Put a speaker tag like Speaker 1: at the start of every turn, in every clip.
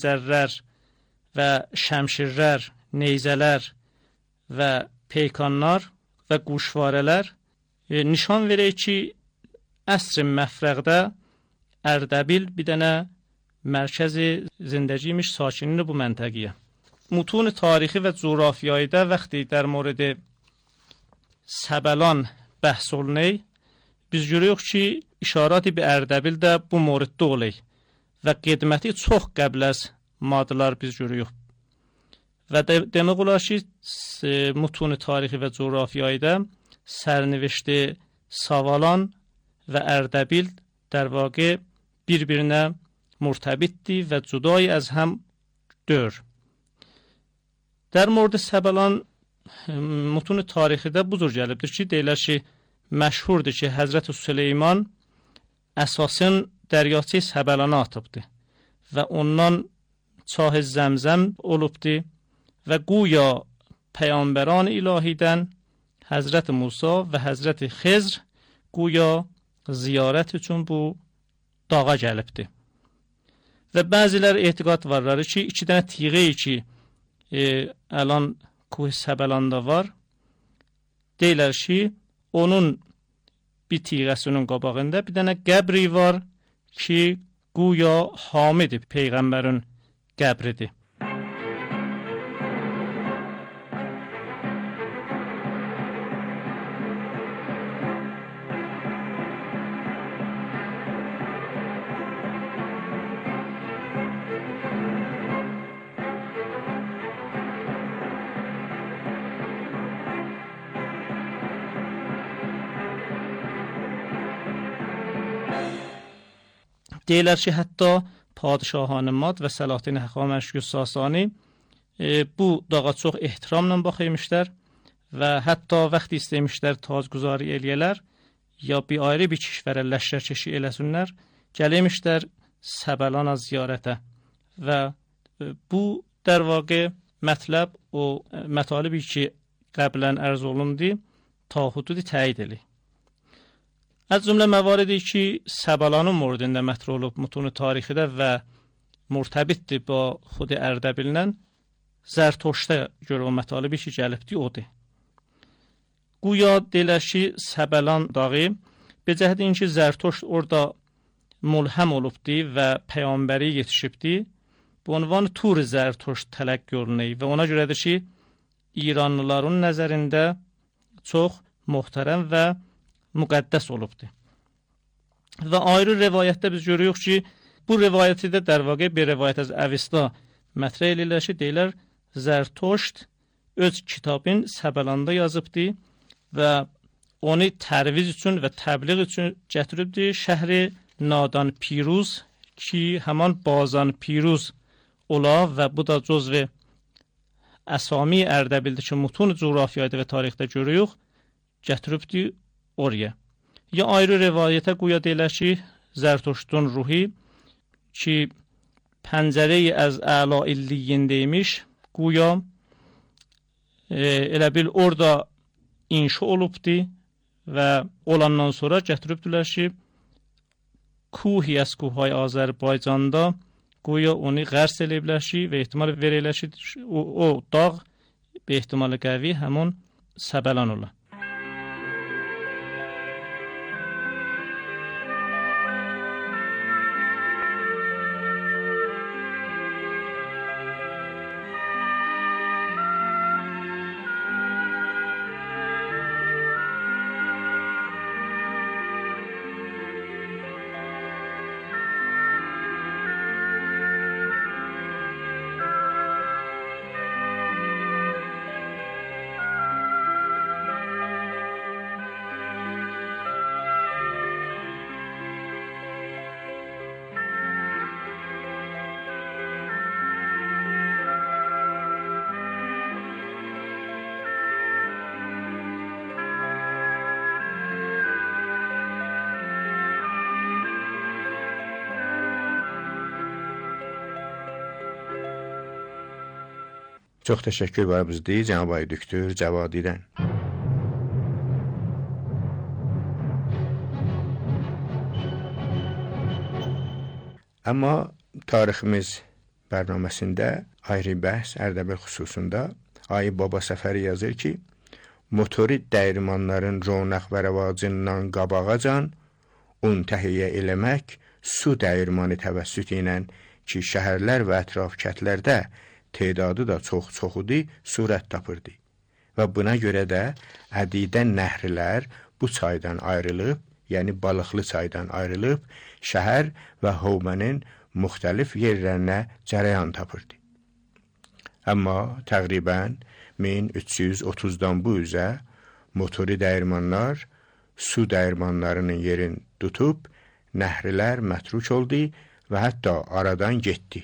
Speaker 1: zərrər və şəmşirlər, neyzələr və peykanlar və quşvarələr nişan verir ki, əsr məfrəqdə Ərdəbil bir dənə mərkəzi zindگیmiş ساکنین bu məntəqəyə. متون تاریخی و جغرافیایی ده وقتی در مورد سبلان بحث olunur biz görürük ki işarati bir Ərdəbil də bu moriddə olur və qidməti çox qəbl az madələr biz görürük. Və demək olar ki mutun tarixi və coğrafiyayı da sərnişti Savalan və Ərdəbil در واقع bir-birinə مرتبطdir və cudayı az həm dör. در مورد سبلان متون تاریخی ده bu cür gəlibdir ki, deyilər ki, məşhurdur ki, Həzrət Süleyman əsasın dəryası Səbəlana atıbdır və ondan çah Zəmzəm olubdur və güya peyğəmbərان ilahidən Həzrət Musa və Həzrət Xizr güya ziyarət üçün bu dağa gəlibdir. Və bəzilər etiqad varlar ki, iki dənə tiğeyi ki, الان کوه سبلاندا var deyirlər ki, onun bir tiğəsinin qabağında bir dənə qəbri var ki, güya Hamid peyğəmbərin qəbridir. deyirlər ki, hətta padişahan Mad və Səlahaddin Həxamənşi Sasani bu dağa çox ehtiramla baxmışlar və hətta vaxt istəmişlər tacguzarı eləyələr ya bir ayrı bir kişvərə ləşkərkeşi eləsinlər, gəlmişlər Səbəlana ziyarətə və bu در واقع مطلب و مطالبی که قبلا عرض olundu تا حدودی تایید edildi. از جمله مواردی که سبلانın موردunda مطرح olub متون تاریخیdə və مرتبطdir با خود Ərdəbillə Zərtoşda görə o mətalibi ki gəlibdi odur. Güya deyilər ki, Səbəlan dağı be cəhətin ki Zərtoş orada mulhəm olubdi və peyğəmbəri yetişibdi. Bu ünvan Tur Zərtoş tələqqi olunur və ona görədir ki, İranlıların nəzərində çox möhtərəm və müqəddəs olubdu. Və ayrı rivayətdə biz görürük ki, bu rivayəti də در واقع bir rivayət az Əvista mətrə eləyirlər ki, deyirlər Zərtoşt öz kitabın Səbəlanda yazıbdı və onu tərviz üçün və təbliğ üçün gətiribdi şəhri Nadan Piruz ki, həman Bazan Piruz ola və bu da cüzvi əsami Ərdəbildir ki, mutun coğrafiyada və tarixdə görürük, gətiribdi oraya. Ya ayrı rivayətə güya deyilər ki, Zərtoştun ruhi ki, pəncərəyi az əla illiyindəymiş, güya elə bil orada inşa olubdi və olandan sonra gətiribdilər ki, kuhi az kuhay Azərbaycanda güya onu qərs eləyiblər ki və ehtimal verirlər ki, o dağ be ehtimal qəvi həmun Səbəlan ola.
Speaker 2: Çox təşəkkür var bizdə cənab ay doktor Cavadidən. Amma tariximiz bərnaməsində ayrı bəhs Ərdəbil xüsusunda Ayıb Baba Səfəri yazır ki, motorid dəyirmanların ronaq və rəvacından qabağacan un təhiyyə eləmək su dəyirmanı təvəssütü ilə ki, şəhərlər və ətraf kətlərdə tedadı da çox-çoxudur, surət tapırdı. Və buna görə də ədidə nəhrlər bu çaydan ayrılıb, yəni Balıqlı çaydan ayrılıb, şəhər və Hövmənin müxtəlif yerlərinə cərəyan tapırdı. Amma təqribən 1330-dan bu üzə motori dəyirmanlar su dəyirmanlarının yerin tutub, nəhrlər mətruk oldu və hətta aradan getdi.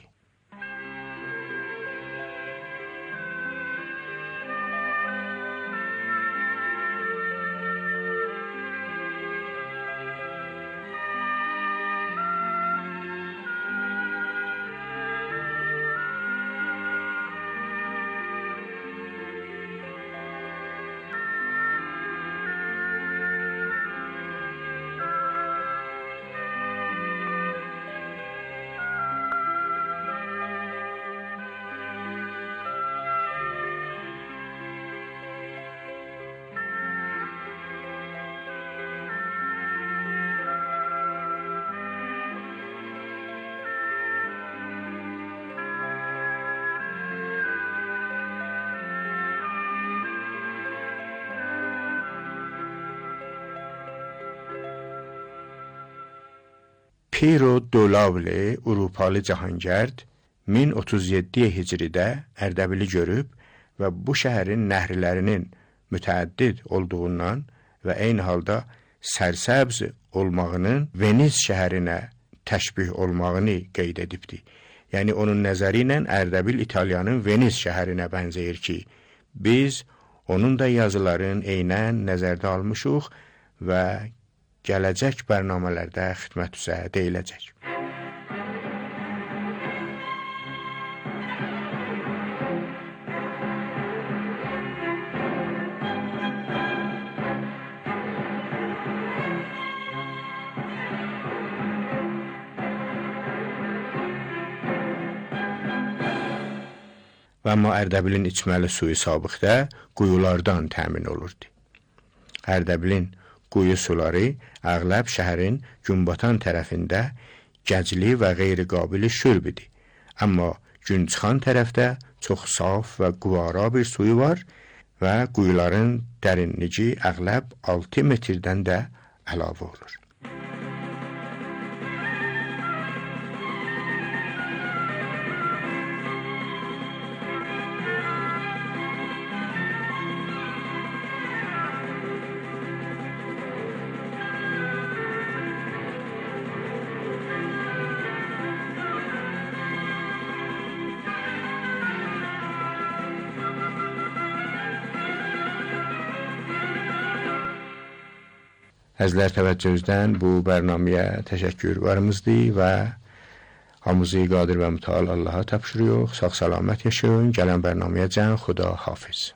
Speaker 2: Piro Dolavli, Avropalı Cahangərd 1037 Hicridə Ərdəbili görüb və bu şəhərin nəhrlərinin mütəəddid olduğundan və eyni halda sərsəbz olmağının Veniz şəhərinə təşbih olmağını qeyd edibdi. Yəni onun nəzəri ilə Ərdəbil İtaliyanın Veniz şəhərinə bənzəyir ki, biz onun da yazıların eynən nəzərdə almışıq və gələcək bərnamələrdə xidmət üzrə deyiləcək. Və amma Ərdəbilin içməli suyu sabiqdə quyulardan təmin olurdu. Ərdəbilin quyu suları əğləb şəhərin günbatan tərəfində gəcli və qeyri-qabili şürb idi. Amma gün çıxan tərəfdə çox saf və quvara bir suyu var və quyuların dərinliyi əğləb 6 metrdən də əlavə olur. Əzlər təvəccühünüzdən bu bərnaməyə təşəkkürvarımızdır və hamımızı qadir və mütəal Allaha tapşırıyoruz. Sağ-salamat yaşayın. Gələn bərnaməyə Xuda hafiz.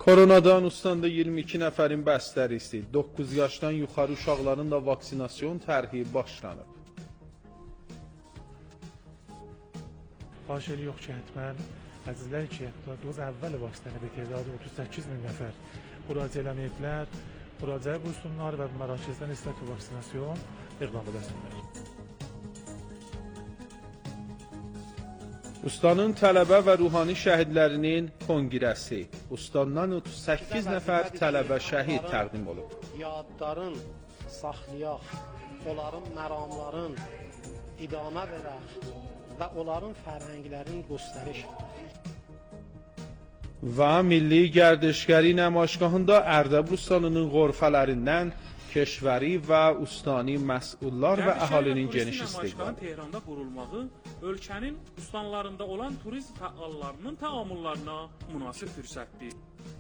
Speaker 3: Koronadan ustandə 22 nəfərin bəstərisi, 9 yaşdan yuxarı uşaqların da vaksinasyon tərhi başlanıb.
Speaker 4: خواهشی yok ki حتما əzizlər ki, doz əvvəl vaksinəni به تعداد 38.000 nəfər müraciət etməyiblər, müraciət buyursunlar və mərakizdən istək vaksinasyon iqdam edəsinlər.
Speaker 3: Ustanın tələbə və ruhani şəhidlərinin konqresi. Ustandan 38 nəfər tələbə şəhid təqdim olub.
Speaker 5: Yadların saxlayaq, onların məramların idamə verək və onların fərhənglərin göstəriş.
Speaker 3: Və Milli Gərdişgəri namaişgahında Ərdəbil Ustanının ğorfələrindən keşvəri və ustani məsullar və əhalinin geniş istiqbalı.
Speaker 6: Tehranda qurulmağı ölkənin ustanlarında olan turizm fəallarının təamüllarına münasib fürsətdir.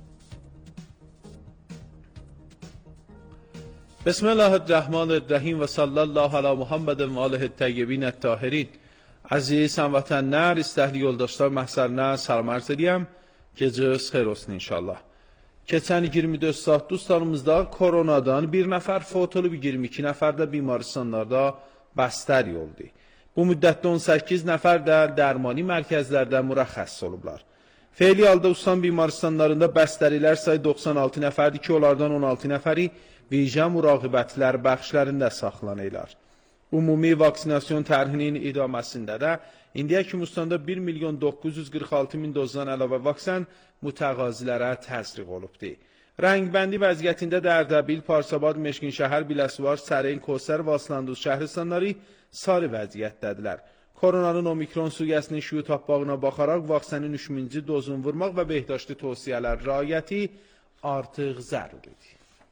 Speaker 3: Bismillahirrahmanirrahim və sallallahu ala Muhammedin və alihi təyyibin ət-tahirin. Əziz həmvətənlər, istəkli yoldaşlar məhsərinə salam arz edirəm. Gecəniz xeyir olsun inşallah. Keçən 24 saat ustanımızda koronadan bir nəfər fot olub, 22 nəfər də bimarstanlarda bəstər oldu. Bu müddətdə 18 nəfər də dərmani mərkəzlərdə mürəxxəs olublar. Feyli halda ustan bimarstanlarında bəstərilər sayı 96 nəfərdir ki, onlardan 16 nəfəri vicə müraqibətlər bəxşlərində saxlanırlar. Ümumi vaksinasyon tərhinin idaməsində də indiyə kimi ustandə 1.946.000 dozdan əlavə vaksin mütəqazilərə təzriq olubdur. Rəngbəndi vəziyyətində də Ərdəbil, Parsabad, Meşkinşəhər, Biləsuvar, Səreyn, Kosər və Aslanduz şəhristanları sarı vəziyyətdədirlər. Koronanın omikron sürgəsinin şüur tapmağına baxaraq vaksinin 3-cü dozunu vurmaq və behdaştı tövsiyələr riayəti artıq zəruridir.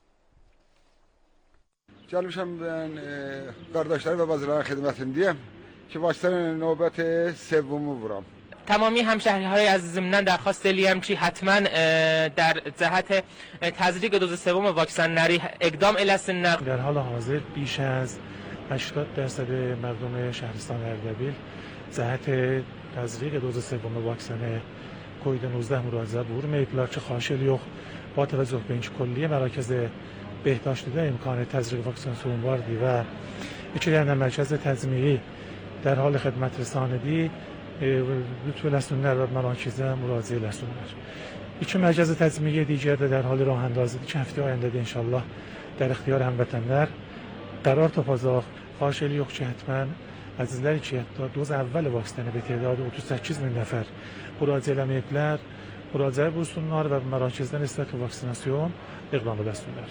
Speaker 7: Gəlmişəm ben qardaşları və vəzirlərin xidmətindəyəm ki, vaksinənin növbət sevvumu vuram.
Speaker 8: تمامی همشهری‌های عزیزمون درخواست داریم که حتما در جهت تزریق دوز سوم واکسن نری اقدام الاسن.
Speaker 4: در حال حاضر بیش از 80% مردم شهرستان اردبیل جهت تزریق دوز سوم واکسن کووید 19 مراجعه بورمیبlar که خواهشی yok با توجه به اینکه کلیه مراکز بهداشتی ده امکان تزریق واکسیناسیون واردی و içeriden مرکز تضمینی در حال خدمت رساندی lütfen etsinler ve merakize müracaat etsinler. İki merkez tezmiye diğer de در حال راه اندازی که هفته آینده inşallah در اختیار هموطنlar قرار tapacaq. خواهشی yok ki حتما azizlər ki doz əvvəl vaksinəni به تعداد 38.000 nəfər müraciət etməyiblər, müraciət buyursunlar və mərakizdən istək vaksinasyon iqdam edəsinlər.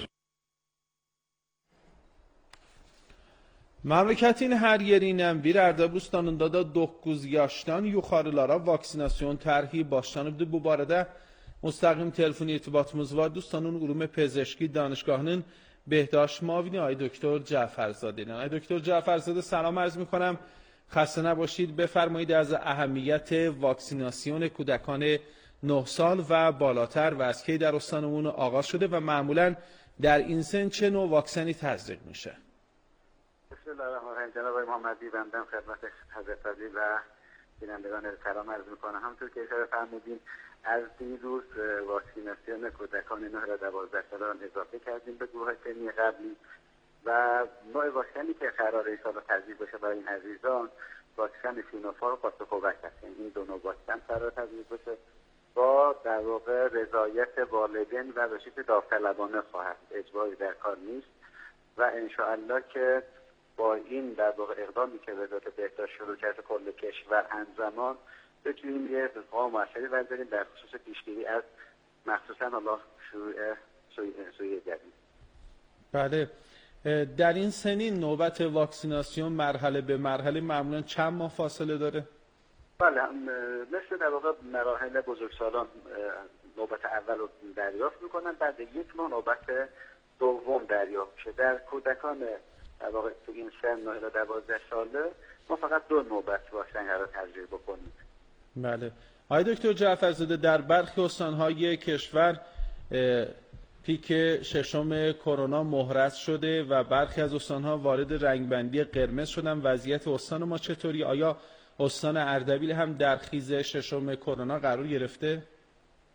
Speaker 3: Məmləkətin hər yerindən bir Ərdəbil ustanında da 9 yaşdan yuxarılara vaksinasyon tərhi başlanıbdır. Bu barədə müstəqim telefon irtibatımız var. Ustanın Ulume Pezeşki Danışgahının بهداشت معاونی آقای دکتر جعفرزاده. آقای دکتر جعفرزاده سلام عرض می‌کنم. خسته نباشید. بفرمایید از اهمیت واکسیناسیون کودکان 9 سال و بالاتر و از کی در استانمون آغاز شده و معمولاً در این سن چه نوع واکسنی تزریق میشه؟
Speaker 9: بسم الله الرحمن الرحیم. جناب آقای محمدی بنده خدمت حضرت علی و بینندگان سلام عرض می‌کنم. همونطور که اشاره فرمودین از دیروز واکسیناسیون کودکان 9 تا 12 سالان اضافه کردیم به گروه سنی قبلی و نوع واکسنی که قراره ان شاءالله تجویز بشه برای این عزیزان واکسن سینوفارم با کوواکس هست. این دو نوع واکسن قرار تجویز بشه با در واقع رضایت والدین و به شکل داوطلبانه خواهد، اجباری در کار نیست و ان شاءالله که با این در واقع اقدامی که وزارت بهداشت شروع کرده کل کشور همزمان بتونیم یه قوام موثری برداریم در خصوص پیشگیری از مخصوصا حالا شروع سویه جدید.
Speaker 3: بله، در این سنین نوبت واکسیناسیون مرحله به مرحله معمولا چند ماه فاصله داره؟
Speaker 9: بله، مثل در واقع مراحل بزرگسالان نوبت اول رو دریافت میکنن، بعد یک ماه نوبت دوم دریافت میشه. در کودکان در واقع تو این سن 9 تا 12 ساله ما فقط 2 نوبت واکسن قرار تجربه بکنیم.
Speaker 3: بله. آقای دکتر جعفرزاده در برخی استان‌های کشور پیک ششم کرونا محرز شده و برخی از استان‌ها وارد رنگبندی قرمز شدن. وضعیت استان ما چطوری؟ آیا استان اردبیل هم در خیز ششم کرونا قرار گرفته؟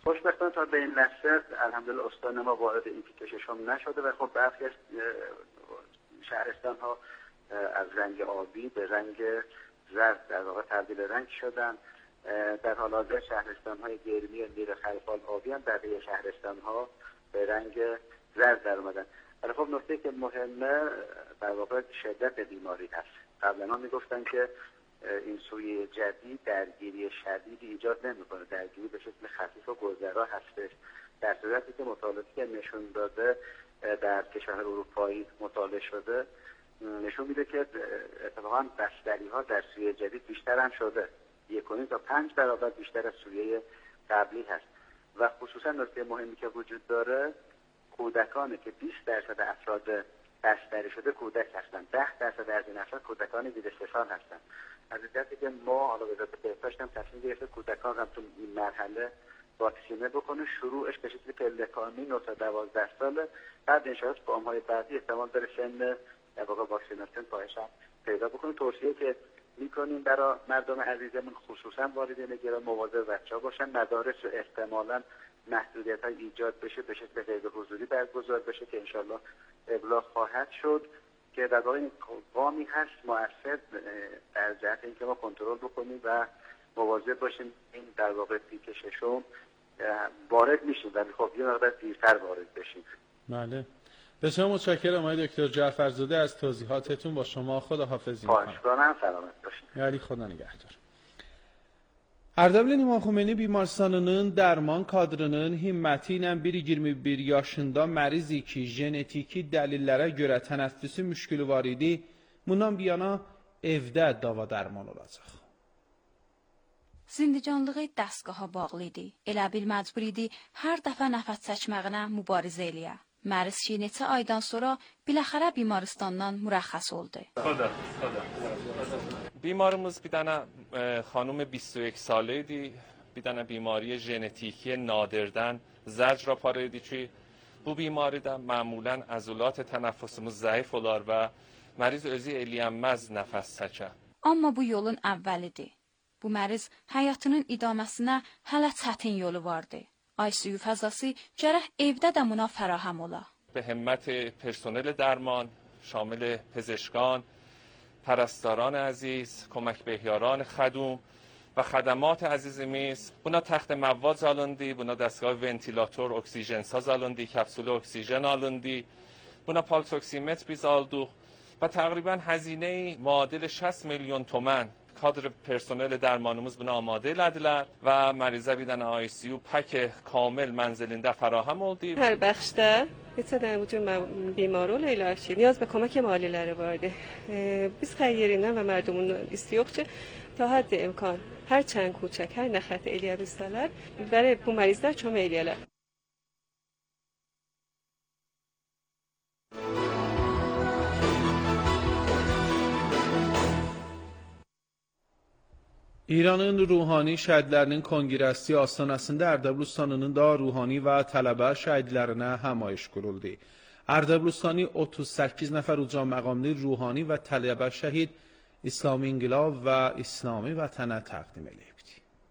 Speaker 9: خوشبختانه تا به این لحظه الحمدلله استان ما وارد این پیک ششم نشده و خب برخی از شهرستان ها از رنگ آبی به رنگ زرد در واقع تبدیل رنگ شدن. در حال حاضر شهرستان های گرمی میر خلفال آبی هم در بقیه شهرستان ها به رنگ زرد در اومدن. ولی خب نکته که مهمه در واقع شدت بیماری هست. قبلا ها میگفتن که این سویه جدید درگیری شدیدی ایجاد نمیکنه، درگیری به شکل خفیف و گذرا هستش، در صورتی که مطالعاتی که نشون داده در کشورهای اروپایی مطالعه شده نشون میده که اتفاقا بستری ها در سویه جدید بیشتر هم شده، 1.5 تا 5 برابر بیشتر از سویه قبلی هست. و خصوصا نکته مهمی که وجود داره کودکانی که 20% افراد بستری شده کودک هستند، 10% از این افراد کودکان زیر 3 سال هستند. از جهتی که ما حالا وزارت بهداشت هم تصمیم گرفته کودکان هم تو این مرحله واکسینه بکنه، شروعش به شکل پلکانی 9 تا 12 ساله، بعد انشاءالله با گام‌های بعدی احتمال داره سن در واقع واکسیناسیون کاهش پیدا بکنه. توصیه که میکنیم برای مردم عزیزمون خصوصا والدین گرامی مواظب بچه‌ها باشن، مدارس احتمالاً محدودیت‌های ایجاد بشه، به شکل غیر حضوری برگزار بشه که انشالله ابلاغ خواهد شد که در واقع این قامی هست مؤثر در جهت اینکه ما کنترل بکنیم و مواظب باشیم این در واقع پیک ششم وارد میشیم ولی خب یه مقدار دیرتر وارد بشیم.
Speaker 3: بله. بسیار متشکرم آقای دکتر جعفرزاده از توضیحاتتون. با شما خداحافظی می‌کنم.
Speaker 9: خواهش سلامت باشید.
Speaker 3: یعنی خدا نگهدار. Ərdəbilin İmam Xomeyni bimarstanının dərman kadrının himməti ilə 1-21 yaşında məriz ki, genetiki dəlillərə görə tənəffüsü müşkülü var idi. Bundan bir yana evdə dava dərman olacaq.
Speaker 10: Zindicanlığı dəstgaha bağlı idi. Elə bil məcbur idi hər dəfə nəfəs çəkməyinə mübarizə eləyə. Məriz ki, neçə aydan sonra biləxərə bimarstandan mürəxxəs oldu.
Speaker 11: بیمارمız bir dənə xanım 21 salı idi. Bir dənə بیماری ژنتیکی نادرdən زجر پاره idi ki, bu بیماریdə معمولاً عضلات تنفسimiz zəif olar və məriz özü eləyənməz nəfəs çəkər.
Speaker 10: Amma bu yolun əvvəlidir. Bu məriz həyatının idaməsinə hələ çətin yolu vardı. ICU fəzası gərək evdə də buna fərahəm ola.
Speaker 11: به همت پرسنل درمان شامل پزشکان، پرستاران عزیز، کمک بهیاران خدوم و خدمات عزیزimiz buna taxt مواد alındı, buna دستگاه ونتیلاتور اکسیژن ساز alındı, کپسول اکسیژن alındı, buna پالس اکسیمتر biz aldık و تقریبا هزینه معادل 60 میلیون تومان کادر پرسنل درمانımız buna آماده elədilər və مریضə bir dənə ICU پک کامل mənzilində fərahəm oldu.
Speaker 12: Hər bəxşdə heç nədən bütün بیماران ilaçı نیاز به کمک maliləri vardı. Biz xeyrindən və mərdumun istiyoq ki ta hədd imkan hər çən کوچک hər nə xətt eləyə bilsələr برای bu mərizlər kömək eləyərlər.
Speaker 3: İranın ruhani şəhidlərinin konqresi astanasında Ərdəbilustanının da ruhani və tələbə şəhidlərinə həmayiş quruldu. Ərdəbilustani 38 nəfər uca məqamlı ruhani və tələbə şəhid İslami İnqilab və İslami vətənə təqdim edildi.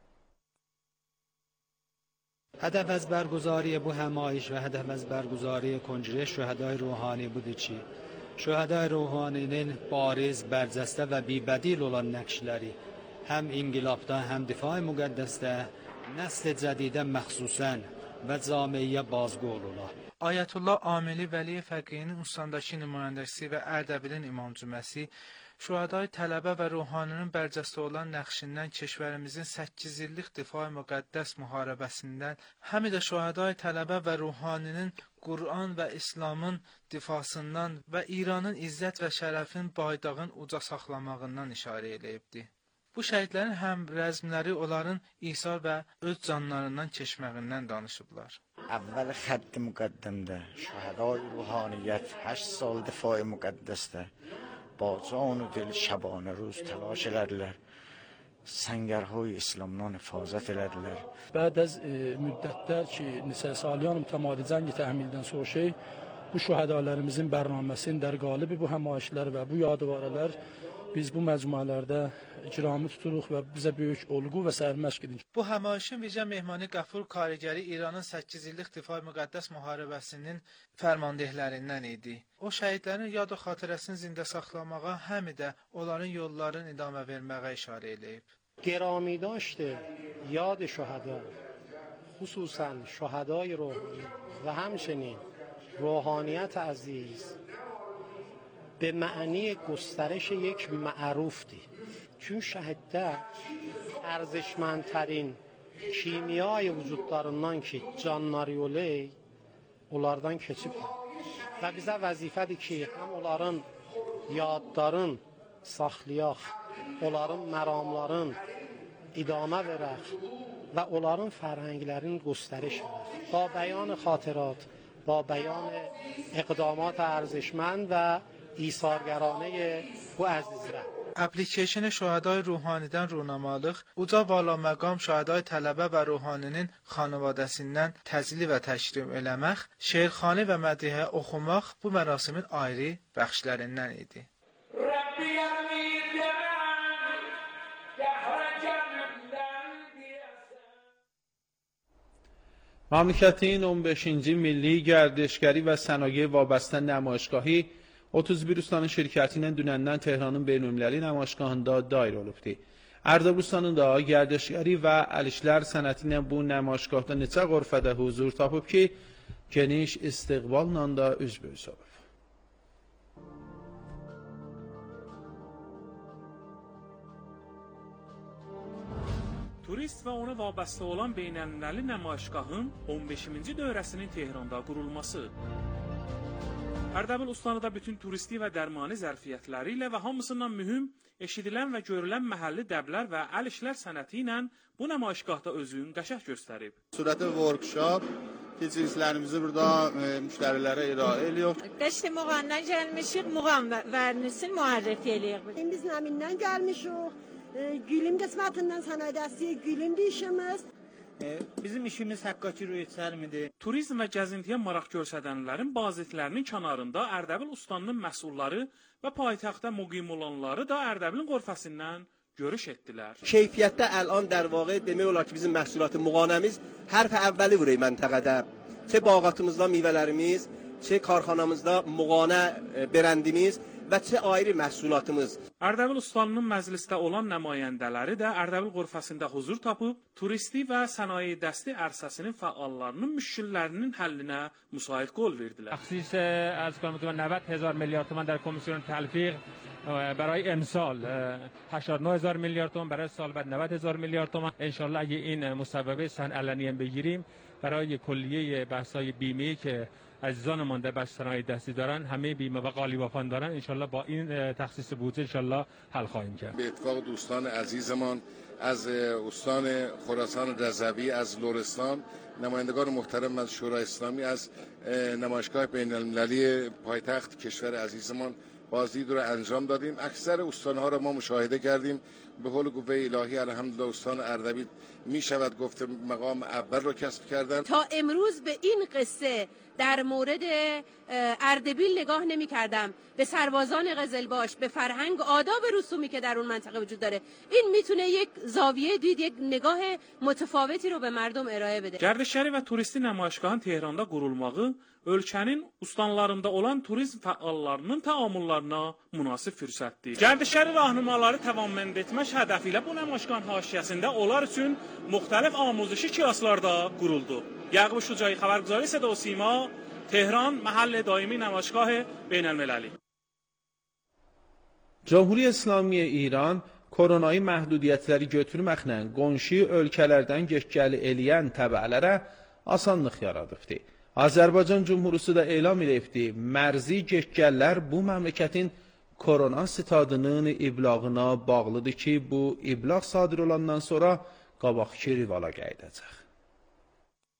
Speaker 13: هدف از برگزاری bu həmayiş və hədəf az برگزاری کنگره şühədai ruhani budur ki, şühədai ruhaninin bariz, bərcəstə və bibədil olan nəqşləri həm inqilabda, həm difai müqəddəsdə, nəsl cədidə məxsusən və camiyə bazqı olurlar.
Speaker 14: Ayətullah Amili Vəliyev Fəqihinin Ustandakı nümayəndəsi və Ərdəbilin İmam Cüməsi şühədai tələbə və ruhaninin bərcəsi olan nəqşindən keşvərimizin 8 illik difai müqəddəs müharibəsindən, həm də şühədai tələbə və ruhaninin Qur'an və İslamın difasından və İranın izzət və şərəfin baydağın uca saxlamağından işarə eləyibdir. Bu şəhidlərin həm rəzmləri onların İsa və öz canlarından keçməyindən danışıblar.
Speaker 15: Əvvəl xətt müqəddəmdə şəhədai ruhaniyyət 8 sal difai müqəddəsdə با جان و دل شبانه روز تلاش elədilər. Səngərhay İslamdan hifazət elədilər.
Speaker 16: بعد از müddətlər ki, neçə saliyan mütəmadi cəng təhmildən sonra bu şühədələrimizin bərnaməsinin dər qalibi bu həmayişlər və bu yadvarələr Biz bu məcmuələrdə giromi tuturuq və bizə böyük olğu və sərməşq edirik.
Speaker 14: Bu həmayişin vicə mehmanı Qafur Karigəri İranın 8 illik Difai Müqəddəs müharibəsinin fərmandehlərindən idi. O şəhidlərin yad və xatirəsini zində saxlamağa, həm də onların yollarını idamə verməyə işarə edib.
Speaker 5: گرامی داشته یاد شهدا خصوصا شهدای روحانی و همچنین روحانیت عزیز به معنی گسترش یک معروف دید چون şəhidlər ارزشمندترین kimyayı vücudlarından ki canları yolu onlardan keçibdir və bizə vəzifədir ki həm onların yadların saxlayaq, onların məramların idamə verək və onların fərhənglərin göstəriş verək. با بیان خاطرات، با بیان اقدامات ارزشمند و ایثارگرانه bu əzizlər.
Speaker 14: Application şəhidای ruhanidən runamalıq, uca vala məqam şəhidای tələbə və ruhaninin xanavadəsindən təzli və təşrim eləmək, şeirxani və mədihə oxumaq bu mərasimin ayrı bəxşlərindən idi.
Speaker 3: مملکتین 15 milli gərdişgəri və sənaye vabəstə namaişgahı 31 ustanın şirkəti ilə dünəndən Tehranın beynəlmiləli namaişgahında dair olubdu. Ərdəbistanın da gərdişgəri və əlişlər sənəti ilə bu namaişgahda neçə qurfədə huzur tapıb ki, geniş istiqballa da üzböz olub.
Speaker 6: Turist və ona vabəstə olan beynəlmiləli namaişgahın 15-ci dövrəsinin Tehranda qurulması. Ərdəbil Ustanıda bütün turisti və dərmani zərfiyyətləri ilə və hamısından mühüm, eşidilən və görülən məhəlli dəblər və əl işlər sənəti ilə bu namaişgahda özünü qəşəng göstərib.
Speaker 17: Surətdə workshop keçirislərimizi burada müştərilərə irayə edirik.
Speaker 18: Qəşt Muğandan gəlmişik, Muğan vərnisin müərrifi eləyirik.
Speaker 19: Biz Nəmindən gəlmişik, Gülüm qismətindən sənədəsi, Gülümdü işimiz.
Speaker 13: Bizim işimiz həqqaqi rüyətlərmidir.
Speaker 6: Turizm və gəzintiyə maraq göstərənlərin bazitlərinin kənarında Ərdəbil Ustanının məhsulları və paytaxtda müqim olanları da Ərdəbilin qorfəsindən görüş etdilər.
Speaker 20: Keyfiyyətdə ələn در واقع demək olar ki, bizim məhsulat müğanəmiz hərf əvvəli vuruyor məntəqədə. Çə bağatımızda meyvələrimiz, çə karxanamızda müğanə brendimiz və çə ayrı məhsulatımız.
Speaker 6: Ərdəbil Ustanının məclisdə olan nümayəndələri də Ərdəbil qorfəsində huzur tapıb, turisti və sənaye dəsti ərsəsinin fəallarının müşkillərinin həllinə müsait qol verdilər.
Speaker 21: تخصیص از کنم 90,000 میلیارد تومان در کمیسیون تلفیق برای امسال 89,000 میلیارد تومان برای سال بعد 90,000 میلیارد تومان ان شاء الله اگه این مصوبه سن علنی هم بگیریم برای کلیه بحث‌های بیمه‌ای که عزیزانمان در بخش صنایع دستی دارن همه بیمه و قالیبافان دارن ان شاء الله با این تخصیص بودجه ان شاء الله حل خواهیم کرد.
Speaker 22: به اتفاق دوستان عزیزمان از استان خراسان رضوی از لرستان، نمایندگان محترم از شورای اسلامی، از نمایشگاه بین‌المللی پایتخت کشور عزیزمان بازدید را انجام دادیم. اکثر استان‌ها را ما مشاهده کردیم. به قول قوه الهی الحمدلله استان اردبیل می شود گفت مقام اول را کسب کردن.
Speaker 23: تا امروز به این قصه در مورد اردبیل نگاه نمی کردم، به سربازان قزلباش، به فرهنگ آداب رسومی که در اون منطقه وجود داره. این میتونه یک زاویه دید، یک نگاه متفاوتی رو به مردم ارائه بده.
Speaker 6: Gərdişgəri və turisti nümayişgahın Tehranda qurulmağı ölkənin ustanlarında olan turizm fəallarının təamüllərinə münasib fürsətdir. Gərdişgəri rahnumaları təvəmmünd etmək hədəfi ilə bu nümayişgahın haşiyəsində onlar üçün müxtəlif amuzişi kioslar da quruldu. Yaqub Şucai, xəbərgüzari Səda və Sima, Tehran, məhəll daimi nümayişgah beynəlmiləli.
Speaker 3: Cumhuri İslami İran koronayı məhdudiyyətləri götürməklə qonşu ölkələrdən gəl-gəli eləyən təbəələrə asanlıq yaradıbdı. Azərbaycan Cumhuriyeti də elan edibdi, mərzi gəl-gəllər bu məmləkətin korona stadının iblağına bağlıdır ki, bu iblağ sadir olandan sonra qabaqki rivala qayıdacaq.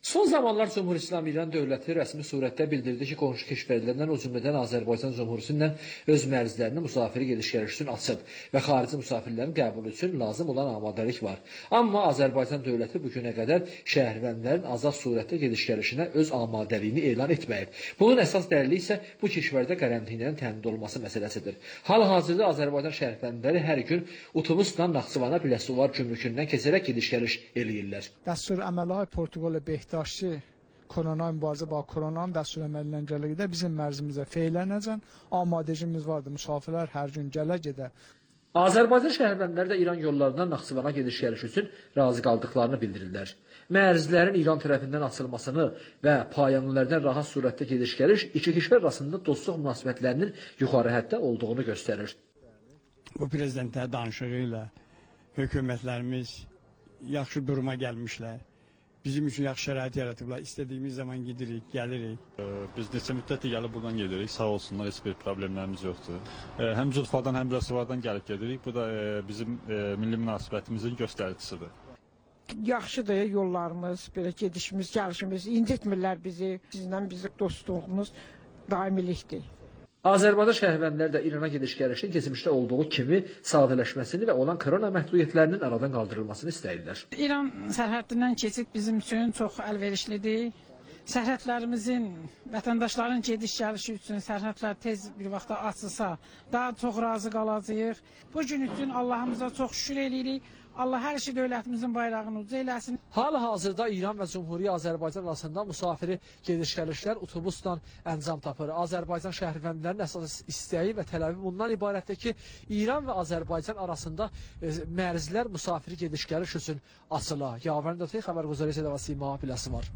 Speaker 1: Son zamanlar Cumhur İslam İran dövləti rəsmi surətdə bildirdi ki, qonşu keşverlərdən, o cümlədən Azərbaycan Cumhuriyetindən öz mərzlərini musafiri gediş-gəliş üçün açıb və xarici musafirlərin qəbulu üçün lazım olan amadəlik var. Amma Azərbaycan dövləti bu günə qədər şəhərvənlərin azad surətdə gediş-gəlişinə öz amadəliyini elan etməyib. Bunun əsas dəlili isə bu keşverdə qarantinanın təmin olunması məsələsidir. Hal-hazırda Azərbaycan şəhərvənləri hər gün otobusla Naxçıvana Biləsuvar gümrükündən keçərək gediş-gəliş eləyirlər.
Speaker 2: Dəstur əməllər Portuqal Beşiktaşçı korona mübarizə ba koronanın dəstürəməlindən gələkdə bizim mərzimizə feylənəcən amadəcimiz vardı. Müsafirlər hər gün gələ gedə.
Speaker 1: Azərbaycan şəhərvənləri də İran yollarından Naxçıvana gediş-gəliş üçün razı qaldıqlarını bildirirlər. Mərzlərin İran tərəfindən açılmasını və payanlılardan rahat surətdə gediş-gəliş iki keşvər arasında dostluq münasibətlərinin yuxarı həddə olduğunu göstərir.
Speaker 7: Bu prezidentlər danışığı ilə hökumətlərimiz yaxşı duruma gəlmişlər. Bizim üçün yaxşı şərait yaratıblar. İstədiyimiz zaman gidirik, gəlirik.
Speaker 24: Biz neçə müddətdir gəlib buradan gedirik. Sağ olsunlar, heç bir problemlərimiz yoxdur. Həm Zülfadan, həm Biləsuvardan gəlib gedirik. Bu da bizim milli münasibətimizin göstəricisidir.
Speaker 25: Yaxşıdır yollarımız, belə gedişimiz, gəlişimiz. İncitmirlər bizi. Sizlə bizim dostluğumuz daimilikdir.
Speaker 1: Azərbaycan şəhərvənləri də İrana gediş-gəlişin keçmişdə olduğu kimi sadələşməsini və olan korona məhdudiyyətlərinin aradan qaldırılmasını istəyirlər.
Speaker 25: İran sərhəddindən keçid bizim üçün çox əlverişlidir. Sərhədlərimizin, vətəndaşların gediş-gəlişi üçün sərhədlər tez bir vaxtda açılsa, daha çox razı qalacağıq. Bu gün üçün Allahımıza çox şükür edirik. Allah hər şey dövlətimizin bayrağını uca eləsin.
Speaker 1: Hal-hazırda İran və Cümhuriyyə Azərbaycan arasında musafiri gediş-gəlişlər otobusla əncam tapır. Azərbaycan şəhərvənlərinin əsas istəyi və tələbi bundan ibarətdir ki, İran və Azərbaycan arasında mərzlər musafiri gediş-gəliş üçün açıla. Yavərin Dötəy xəbərgüzarı və Sima Biləsuvar.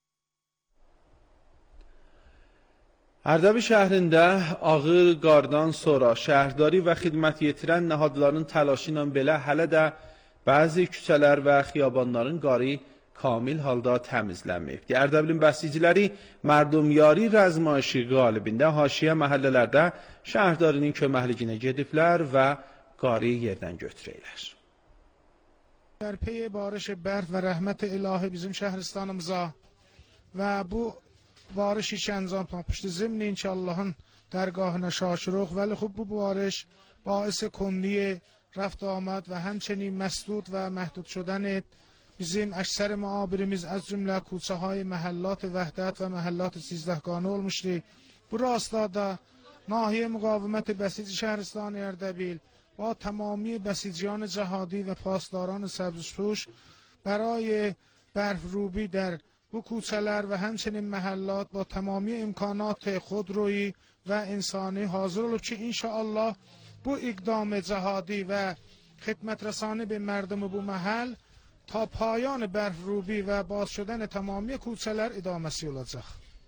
Speaker 3: Ərdəbil şəhrində ağır qardan sonra şəhərdari və xidmət yetirən nəhadların təlaşı ilə belə hələ də bəzi küçələr və xiyabanların qarı kamil halda təmizlənməyibdir. Ərdəbilin bəsiciləri Mərdumiyyari rəzmayışı qalibində haşiyə məhəllələrdə şəhərdarinin köməkliginə gediblər və qarı yerdən götürürlər.
Speaker 2: در پی بارش برف و رحمت الهی bizim şəhristanımıza və bu barış işi انجام tapmışdı. Zimni inşallahın dərgahına şaşırıq. Vəli xub bu barış باعث کندی رفت آمد و همچنین مسدود و محدود شدن bizim اکثر معابرimiz از جمله کوچه های محلات وحدت و محلات 13گانه olmuşdu. Bu rastlarda ناحیه مقاومت بسیج شهرستان اردبیل با تمامی بسیجیان جهادی و پاسداران سبزپوش برای برفروبی در bu کوچه‌ler و همچنین محلات با تمامی امکانات خودرویی و انسانی حاضر olub ki inşallah bu اقدام جهادی و خدمت رسانی به مردم bu محل تا پایان برفروبی و باز شدن تمامی کوچه‌ler idamesi olacaq.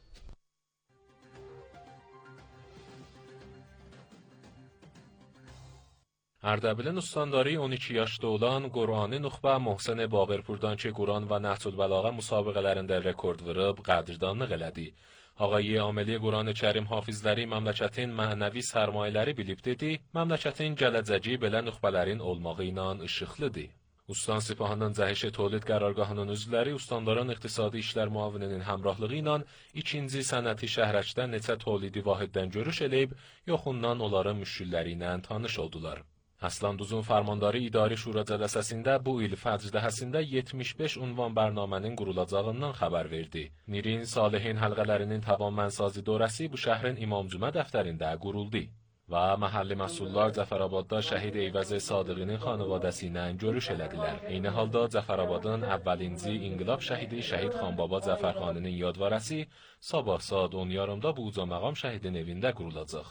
Speaker 26: Ərdəbilin ustandları 12 yaşda olan Qurani Nuxba Mohsen Baqirpurdan ki, Quran və Nəhcülbəlağa müsabiqələrində rekord vurub, qədirdanlıq elədi. Ağayi Ameli Quran-ı Kərim hafizləri məmləkətin mənəvi sərmayələri bilib dedi, məmləkətin gələcəyi belə nüxbələrin olmağı ilə işıqlıdır. Ustan Sipahının Cəhişi Tolid qərargahının üzvləri Ustanların İqtisadi İşlər Müavininin həmrahlığı ilə 2-ci sənəti şəhrəkdə neçə tolidi vahiddən görüş eləyib, yoxundan onların müşkülləri ilə tanış oldular. Əslanduzun Fərmandarı İdari Şura Cəlsəsində bu il fəcr dəhəsində 75 ünvan bərnamənin qurulacağından xəbər verdi. Nirin Salihin həlqələrinin tamamənsazi dörəsi bu şəhrin İmamcümə dəftərində quruldu. Və məhəlli məsullar Cəfərabadda şəhid Eyvəzi Sadıqinin xanavadəsi ilə görüş elədilər. Eyni halda Cəfərabadın əvvəlinci inqilab şəhidi şəhid Xanbaba Cəfərxanının yadvarəsi sabah saat 10:30-da bu uca məqam şəhidin evində qurulacaq.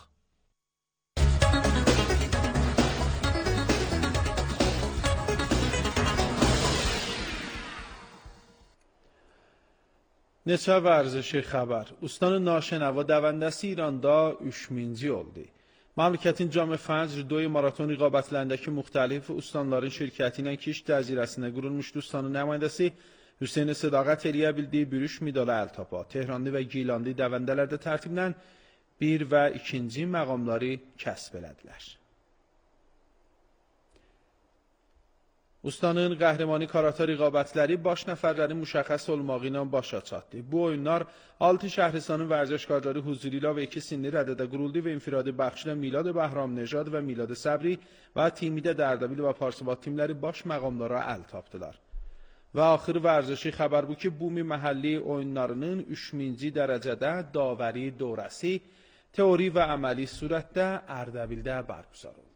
Speaker 3: Neçə vərzişi xəbər. Ustan Naşenəva dəvəndəsi İranda 3000-ci oldu. Məmləkətin Cami Fəcr 2 maraton rəqabətlərindəki müxtəlif ustanların şirkəti ilə Kiş cəzirəsində qurulmuşdu. Ustanın nümayəndəsi Hüseyn Sədaqət eləyə bildiyi bürüş medalı əl tapa. Tehranlı və Gilanlı dəvəndələrdə tərtiblə 1 və 2-ci məqamları kəsb elədilər. Ustanın qəhrəmani karata rəqabətləri baş nəfərlərin müşəxəs olmağı ilə başa çatdı. Bu oyunlar 6 Şəhristanın vərzəşkarları huzuru ilə və 2 sinni rədədə quruldu və infiradi bəxş ilə Milad Bəhramnejad və Milad Səbri və Timidə Dərdəbil və Parsabad timləri baş məqamlara əl tapdılar. Və axır vərzəşi xəbər bu ki, Bumi məhəlli oyunlarının 3000-ci dərəcədə davəri dövrəsi teori və əməli surətdə Ərdəbildə bərgüzar oldu.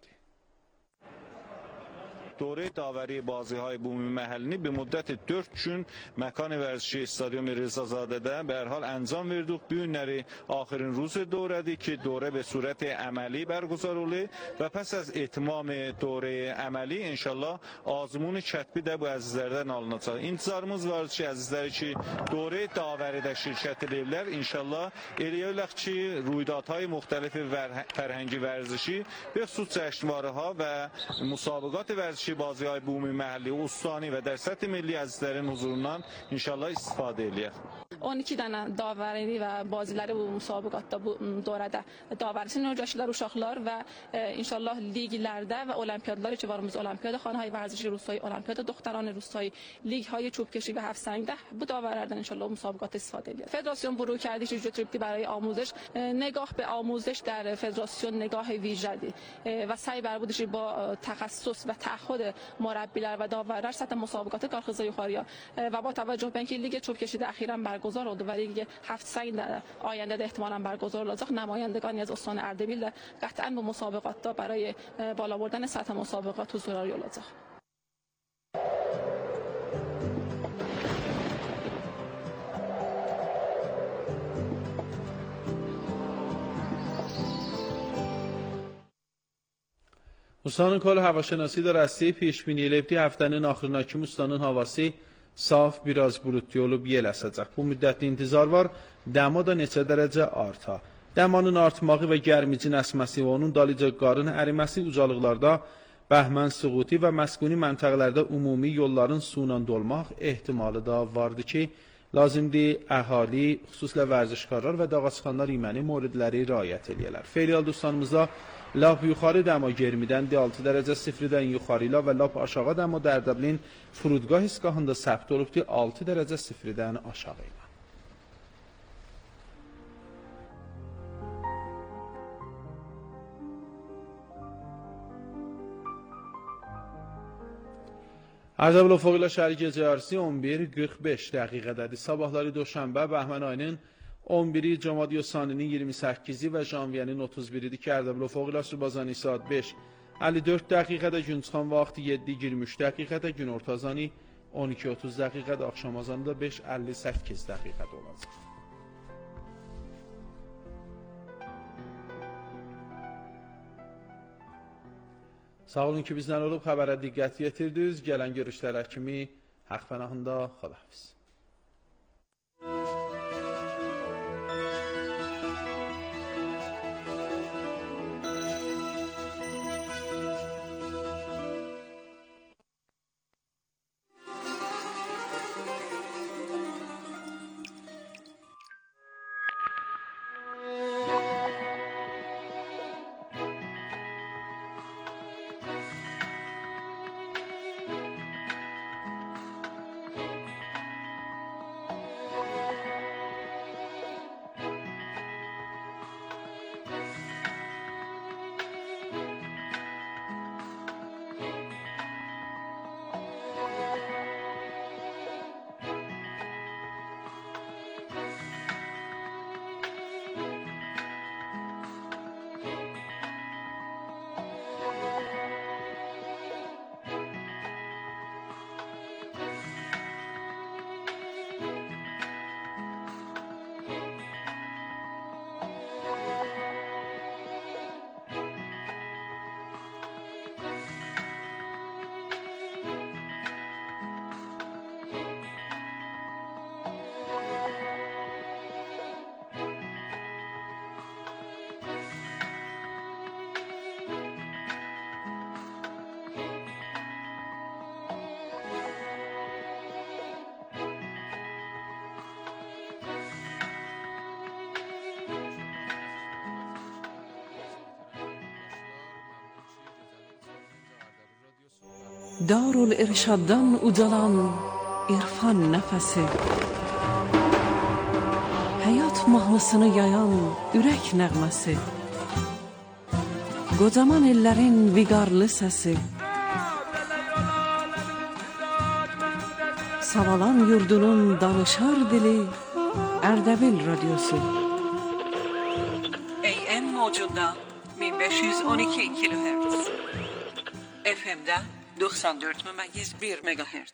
Speaker 4: دوره داوری بازی‌های بومی محلی به مدت 4 gün مکان ورزشی استادیوم رضازاده‌də به هر حال انجام verdik. Bu günləri آخرین روز dövlədir ki, دوره به صورت عملی برگزار olur və pəs az etmam دوره عملی inşallah azmun kətbi də bu əzizlərdən alınacaq. İntizarımız var ki, əzizlər ki, دوره davəridə şirkət edirlər. İnşallah eləyirlər ki, ruydadهای مختلف فرهنگی ورزشی به خصوص جشنواره‌ها و مسابقات ورزشی بازی‌های بومی محلی استانی و در سطح ملی əzizlərin huzurundan inşallah istifadə eləyək.
Speaker 8: 12 dənə davəri və baziləri bu müsabiqatda bu dövrədə davərçi növcəşlər uşaqlar və inşallah liqlərdə və olimpiyatlar ki varımız olimpiyadaxanaهای ورزشی روستایی olimpiyat دختران روستایی لیگ‌های چوبکشی و هفت‌سنگ bu davərlərdən inşallah müsabiqat istifadə edəcək. Federasyon bu کردیش جوتریپتی برای آموزش نگاه به آموزش در فدراسیون نگاه ویژه‌ای و سعی بر بودش با تخصص و تعهد مربی‌lar و داورlar سطح مسابقات کارخانه یوخاریا و با توجه به اینکه لیگ چوبکشی اخیراً برگزار شد و لیگ هفت سنگ در آینده احتمالاً برگزار olacak نمایندگانی از استان اردبیل قطعاً به مسابقات برای بالا بردن سطح مسابقات حضور olacak.
Speaker 3: Ustanın kol havaşnasi da rəsti peşbini eləyibdi. Həftənin axırına kimi ustanın havası saf, biraz bulutlu olub yel əsəcək. Bu müddətli intizar var. Dəma da neçə dərəcə arta. Dəmanın artmağı və gərmicin əsməsi və onun dalıca qarın əriməsi ucalıqlarda bəhmən sığuti və məskuni məntəqələrdə ümumi yolların su ilə dolmaq ehtimalı da vardı ki, lazımdır əhali, xüsusilə vərzişkarlar və dağaçıxanlar iməni moridləri riayət eləyələr. Ferial dostanımızda lap yuxarı dəma germidən 6 dərəcə sifridən yuxarı ilə və lap aşağı dəma Dərdəbilin Furudgah isgahında səbt olubdur 6 dərəcə sifridən aşağı ilə. Ərzəbil Ufaq ilə şəhəri gecə yarısı 11:45 dəqiqədədir. Sabahları Doşənbə bəhmən ayının 11-i Cəmadi Saninin 28-i və janviyenin 31-idir ki, Ərdəbil Ufaq ilə Subazani saat 5:54 dəqiqədə, gün çıxan vaxtı 7:23 dəqiqədə, gün ortazani 12:30 dəqiqədə, axşam azanı da 5:58 dəqiqədə olacaq. Sağ olun ki, bizdən olub xəbərə diqqət yetirdiniz. Gələn görüşlərə kimi haqq pənahında Xudahafiz.
Speaker 9: Darul-Irşaddan ucalan irfan nəfəsi, həyat mahnısını yayan ürək nəğməsi, qocaman ellərin viqarlı səsi, Savalan yurdunun danışar dili Ərdəbil radyosu. AM mövcudda 1512 kHz, FM'də 94,1 MHz.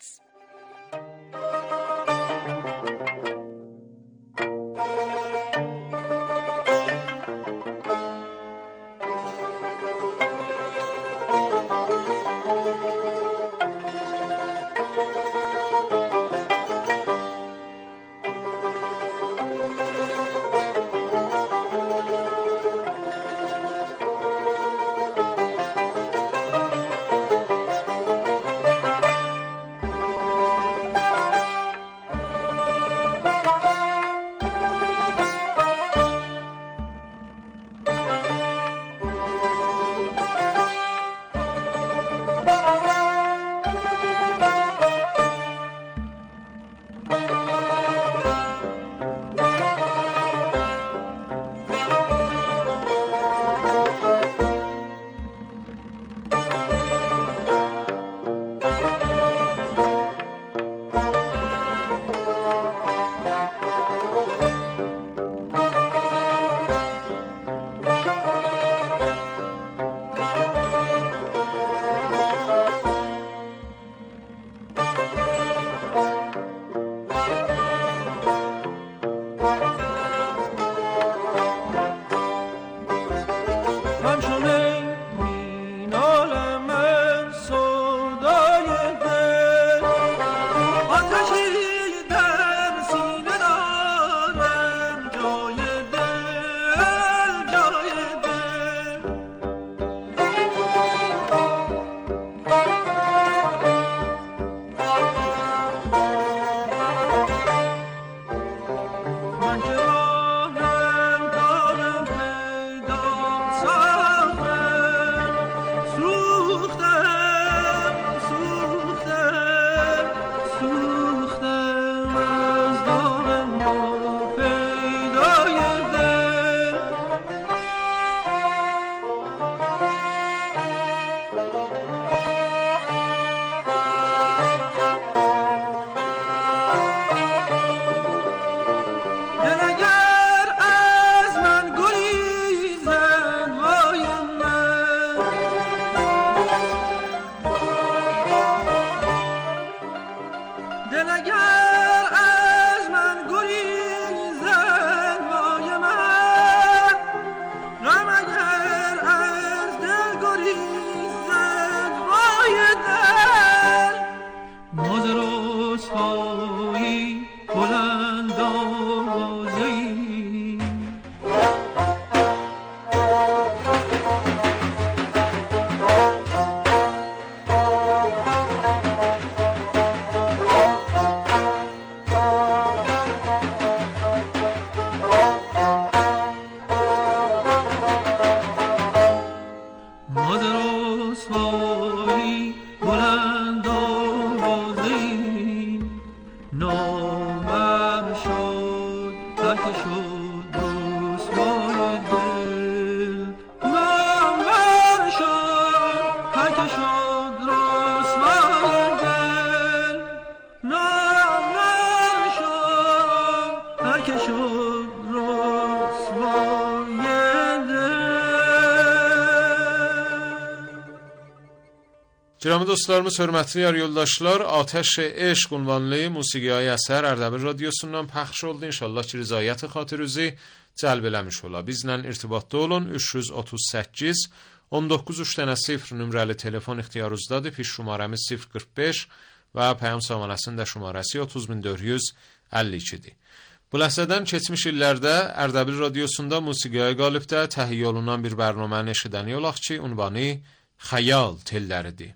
Speaker 10: Cənab dostlarımız, hörmətli yar yoldaşlar, Atəş Eşq ünvanlı musiqi əsər Ərdəbil radiosundan pəxş oldu. İnşallah ki, rizayət-i xatirinizi cəlb eləmiş ola. Bizlə irtibatda olun. 338 19-3-0 nömrəli telefon ixtiyarınızdadır. Piş şumarəmiz 045 və pəyam samanəsində şumarəsi 30452-dir. Bu ləhzədən keçmiş illərdə Ərdəbil radiosunda musiqiyə qalibdə təhiyyə olunan bir bərnaməni eşidəni olaq ki, ünvanı Xəyal telləridir.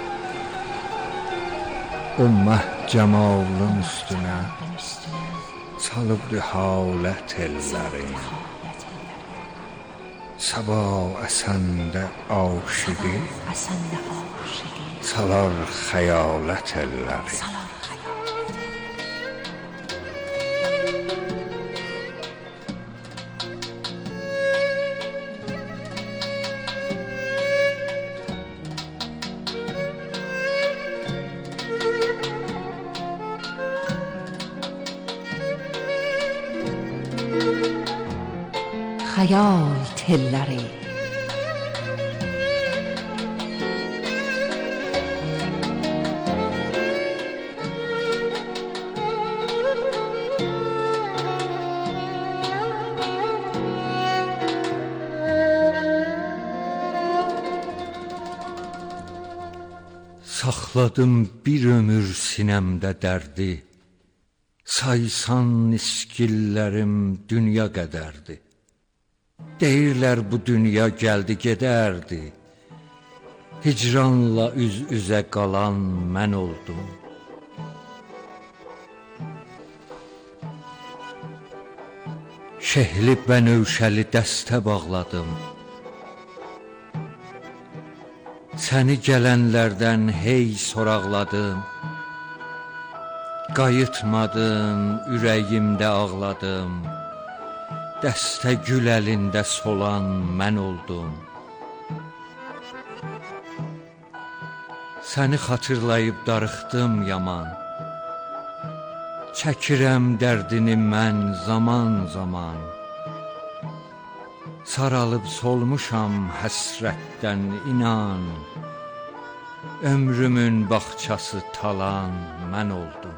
Speaker 11: Ümmət cəmalın üstünə
Speaker 5: salıbdı halət ellərim. Sabah əsəndə aşıqı, salar xəyalət ellərim.
Speaker 11: xəyal telləri.
Speaker 5: Saxladım bir ömür sinəmdə dərdi, saysan niskillərim dünya qədərdi. Deyirlər bu dünya gəldi gedərdi, hicranla üz-üzə qalan mən oldum. Şehli bənövşəli dəstə bağladım, səni gələnlərdən hey soraqladım. Qayıtmadım, ürəyimdə ağladım, dəstə gül əlində solan mən oldum. Səni xatırlayıb darıxdım yaman, çəkirəm dərdini mən zaman zaman. Saralıb solmuşam həsrətdən inan, ömrümün bağçası talan mən oldum.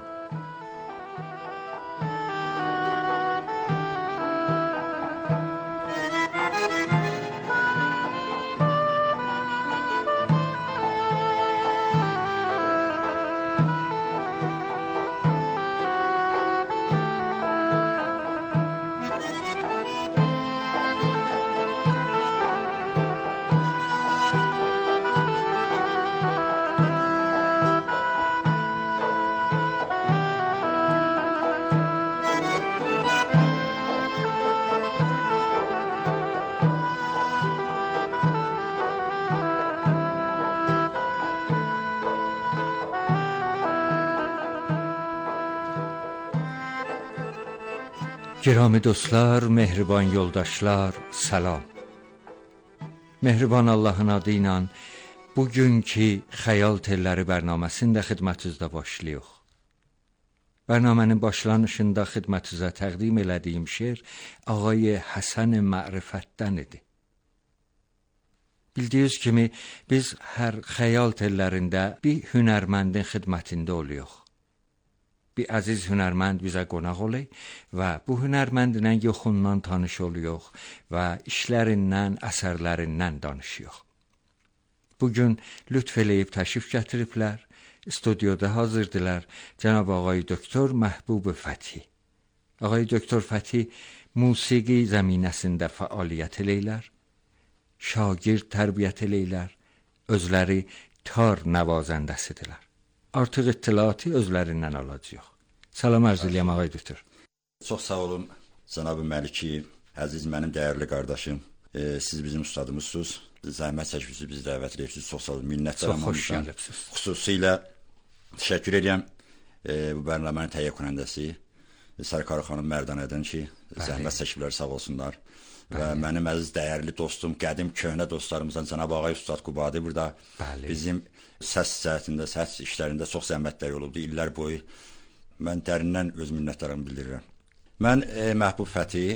Speaker 5: Girami dostlar, mehriban yoldaşlar, salam. Mehriban Allahın adı ilə bugünkü Xəyal Telləri bərnaməsində xidmətinizdə başlayıq. Bərnamənin başlanışında xidmətinizə təqdim elədiyim şeir Ağay Həsən Mərifətdən idi. Bildiyiniz kimi biz hər Xəyal Tellərində bir hünərməndin xidmətində oluyoruz. Bir əziz hünərmənd bizə qonaq olay və bu hünərməndlə yoxundan tanış oluyoruz və işlərindən, əsərlərindən danışıyoruz. Bugün lütf eləyib təşrif gətiriblər, stüdyoda hazırdılar Cənab Ağay Doktor Məhbub Fəthi. Ağay Doktor Fəthi musiqi zəminəsində fəaliyyət eləyirlər, şagird tərbiyyət eləyirlər, özləri tar nəvazəndəsidirlər. Artıq ittilatı özlərindən alacaq. Salam arz edirəm Ağay Doktor.
Speaker 12: Çox sağ olun Cənab Məliki, əziz mənim dəyərli qardaşım. Siz bizim ustadımızsınız. Zəhmət çəkmişsiniz, bizi dəvət edirsiniz. Çox sağ olun. Minnətdaram.
Speaker 5: Çox xoş gəlibsiniz.
Speaker 12: Xüsusilə təşəkkür edirəm bu bərnamənin təhiyyə کنندəsi Sərkar xanım Mərdanədən ki, zəhmət çəkiblər, sağ olsunlar. Və mənim əziz dəyərli dostum, qədim köhnə dostlarımızdan Cənab Ağay Ustad Qubadi burada bizim səs cəhətində, səs işlərində çox zəhmətlər olubdu illər boyu. Mən dərindən öz minnətdarımı bildirirəm. Mən Məhbub Fəthi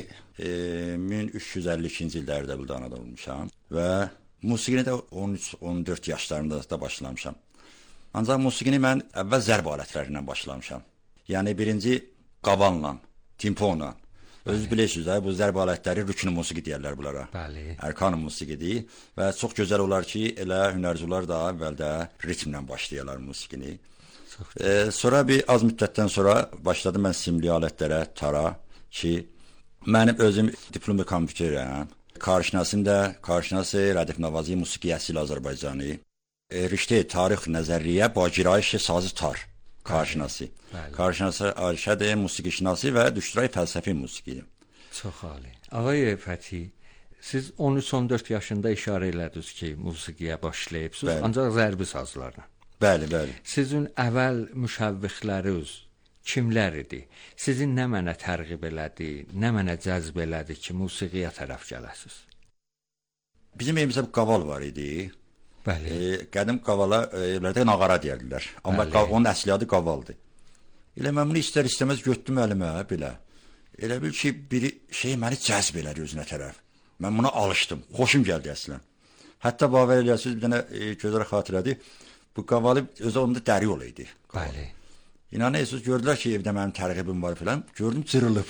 Speaker 12: 1352-ci ildə Ərdəbildə anadan olmuşam və musiqini də 13-14 yaşlarında da başlamışam. Ancaq musiqini mən əvvəl zərb alətlərindən başlamışam. Yəni birinci qabanla, timponla. Özünüz bilirsiniz, bu zərb alətləri rükn musiqi deyərlər bunlara. Ərkan musiqidir və çox gözəl olar ki, elə hünərcülər da əvvəldə ritmlə başlayırlar musiqini. Sonra bir az müddətdən sonra başladım mən simli alətlərə, tara ki, mənim özüm diplom kompüterəm. Karşinasım da, karşinası Rədif Navazi Musiqi Əsil Azərbaycanı. Riştə tarix nəzərriyə ba girayış sazı tar. Karşınası. Karşınası Arşad musiqişnası və düştürای fəlsəfi musiqi.
Speaker 5: Çox ali. Ağay Fəthi, siz 13-14 yaşında işarə elədiniz ki, musiqiyə başlayıbsınız, ancaq zərbi sazlarla.
Speaker 12: Bəli, bəli.
Speaker 5: Sizin əvvəl müşəvvixləriniz kimlər idi? Sizin nə mənə tərğib elədi, nə mənə cəzb elədi ki, musiqiyə tərəf gələsiniz?
Speaker 12: Bizim evimizdə bir qaval var idi.
Speaker 5: Bəli.
Speaker 12: Qədim qavala evlərdə nağara deyərdilər. Amma onun əsli adı qavaldı. Elə mən bunu istər-istəməz götürdüm əlimə belə. Elə bil ki, biri məni cəzb elədi özünə tərəf. Mən buna alışdım. Xoşum gəldi əslən. Hətta baver eləyəsiniz, bir dənə gözəl xatirədir. Bu qavalı özü onda dəri yolu idi.
Speaker 5: Bəli.
Speaker 12: İnanırsınız, gördülər ki, evdə mənim tərğibim var filan. Gördüm cırılıb.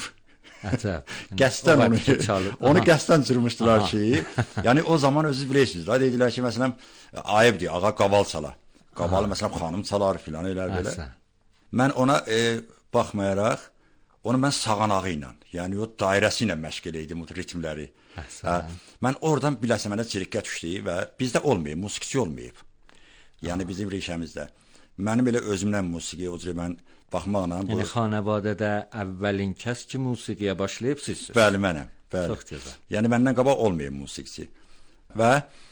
Speaker 5: Qəsdən
Speaker 12: onu qəsdən cırmışdılar ki, yəni o zaman özünüz bilirsiniz. Dedilər ki, məsələn, ayıbdır, ağa qaval çala. Qavalı məsələn xanım çalar filan elə belə. Mən ona baxmayaraq onu mən sağanağı ilə, yəni o dairəsi ilə məşq eləydim o ritmləri. Mən oradan biləsə mənə çirikə düşdü və bizdə olmayıb, musiqiçi olmayıb. Yəni bizim rişəmizdə. Mənim elə özümdən musiqiyə o cür mən baxmaqla...
Speaker 5: Yəni xanəvadədə əvvəlin kəs ki, musiqiyə başlayıb sizsiniz.
Speaker 12: Bəli, mənəm.
Speaker 5: Çox gözəl.
Speaker 12: Yəni məndən qabaq olmayıb musiqiçi. Və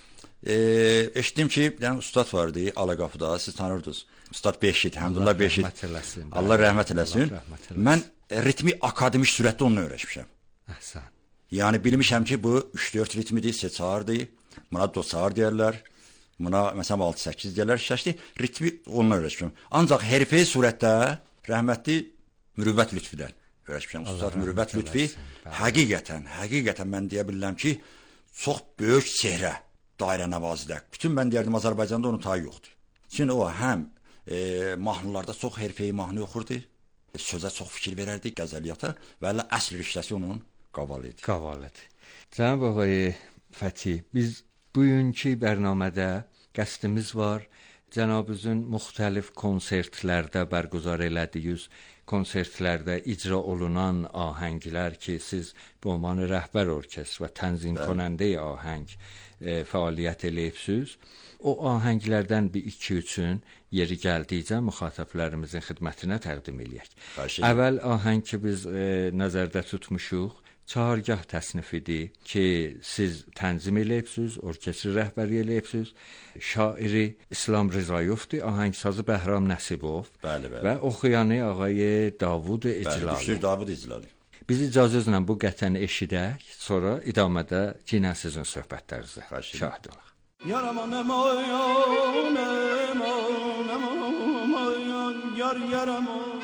Speaker 12: eşitdim ki, bir dənə ustad vardı Alaqapıda, siz tanırdınız. Ustad Beşid, Həmdullah Beşid. Allah rəhmət eləsin. Mən ritmi akademik sürətdə onunla öyrəşmişəm.
Speaker 5: Əhsən.
Speaker 12: Yəni bilmişəm ki, bu 3-4 ritmidir, seçardır. Buna dosar deyərlər. Buna məsələn 6-8 deyərlər, şəşli. Ritmi onunla öyrəşmişəm. Ancaq hərfəyi surətdə rəhmətli Mürüvvət Lütfidən öyrəşmişəm. Ustad Mürüvvət Lütfi həqiqətən mən deyə bilirəm ki, çox böyük çehrə dairə nəvazidə. Bütün mən deyərdim Azərbaycanda onun tayı yoxdur. Çünki o həm mahnılarda çox hərfəyi mahnı oxurdu. Sözə çox fikir verərdi, qəzəliyyata və əsl riştəsi onun qavalı idi.
Speaker 5: Qavalıdır. Cənab ağay Fəthi, biz bugünkü bərnamədə qəsdimiz var. Cənabınızın müxtəlif konsertlərdə bərqüzar elədiyiniz konsertlərdə icra olunan ahənglər ki, siz bu ünvanı rəhbər orkestr və tənzim konəndə ahəng fəaliyyət eləyibsiniz. O ahənglərdən bir iki üçün yeri gəldikcə müxatəblərimizin xidmətinə təqdim eləyək. Əvvəl ahəng ki, biz nəzərdə tutmuşuq, çağırgah təsnifidir ki, siz tənzim eləyibsiniz, orkestr rəhbəri eləyibsiniz, şairi İslam Rızayevdir, ahəngsazı Bəhram Nəsibov və oxuyanı ağay Davud İclali.
Speaker 12: Davud İclali.
Speaker 5: Biz icazənizlə bu qətəni eşidək, sonra idamədə yenə sizin söhbətlərinizə şahid olaq.
Speaker 11: Yaraman emoyan, emoyan, emoyan, yar yaraman,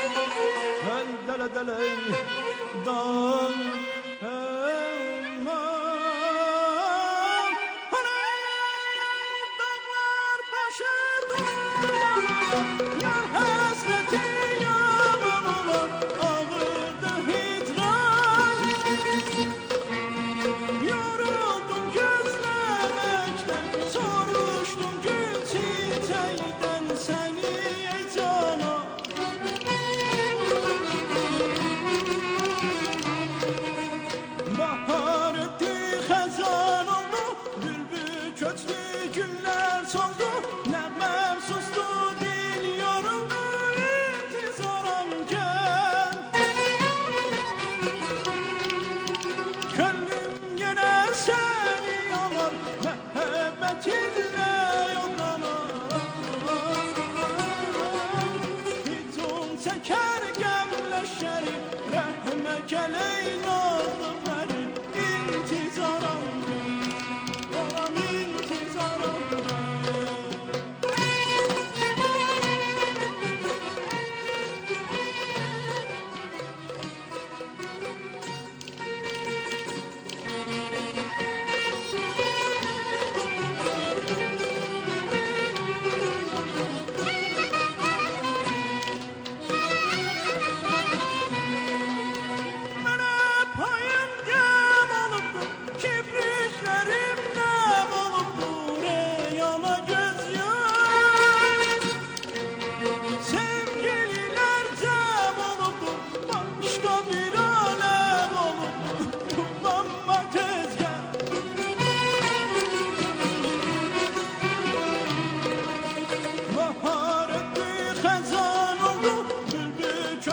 Speaker 11: el dele dele, dan, emoyan, dağlar başardı, yar hasreti yaman olan, ağırdı hicran, yoruldum gözlemekten, soruştum gül çiçeğden seni ey canan.